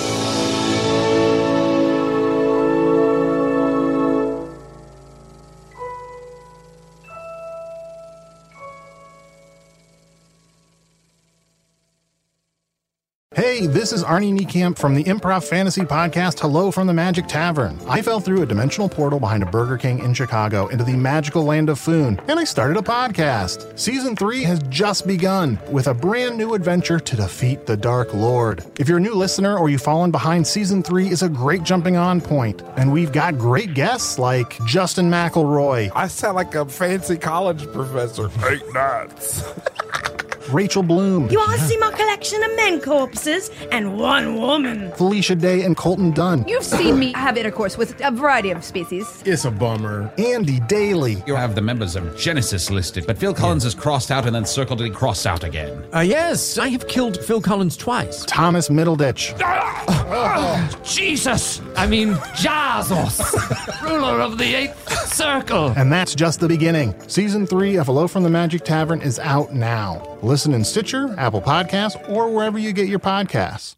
Hey, this is Arnie Niekamp from the Improv Fantasy Podcast, Hello from the Magic Tavern. I fell through a dimensional portal behind a Burger King in Chicago into the magical land of Foon, and I started a podcast. Season three has just begun with a brand new adventure to defeat the Dark Lord. If you're a new listener or you've fallen behind, Season three is a great jumping on point, and we've got great guests like Justin McElroy. I sound like a fancy college professor. Eight nuts. Rachel Bloom. You want to see my collection of men corpses and one woman? Felicia Day and Colton Dunn. You've seen me have intercourse with a variety of species. It's a bummer. Andy Daly. You have the members of Genesis listed, but Phil Collins is crossed out and then circled and crossed out again. Uh, yes, I have killed Phil Collins twice. Thomas Middleditch. Oh, Jesus! I mean, Jazos, ruler of the eighth circle. And that's just the beginning. Season three of Hello from the Magic Tavern is out now. Listen in Stitcher, Apple Podcasts, or wherever you get your podcasts.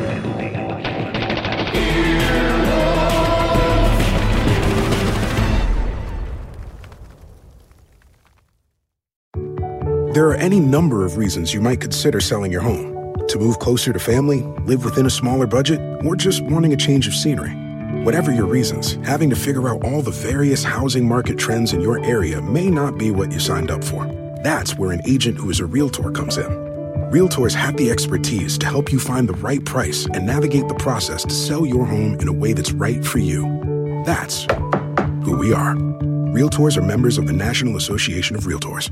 There are any number of reasons you might consider selling your home. To move closer to family, live within a smaller budget, or just wanting a change of scenery. Whatever your reasons, having to figure out all the various housing market trends in your area may not be what you signed up for. That's where an agent who is a realtor comes in. Realtors have the expertise to help you find the right price and navigate the process to sell your home in a way that's right for you. That's who we are. Realtors are members of the National Association of Realtors.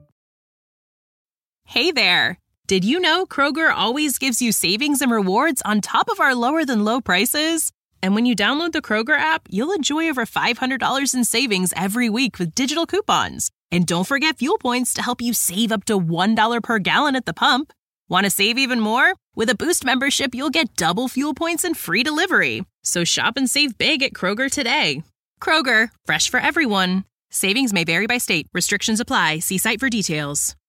Hey there. Did you know Kroger always gives you savings and rewards on top of our lower than low prices? And when you download the Kroger app, you'll enjoy over five hundred dollars in savings every week with digital coupons. And don't forget fuel points to help you save up to one dollar per gallon at the pump. Want to save even more? With a Boost membership, you'll get double fuel points and free delivery. So shop and save big at Kroger today. Kroger, fresh for everyone. Savings may vary by state. Restrictions apply. See site for details.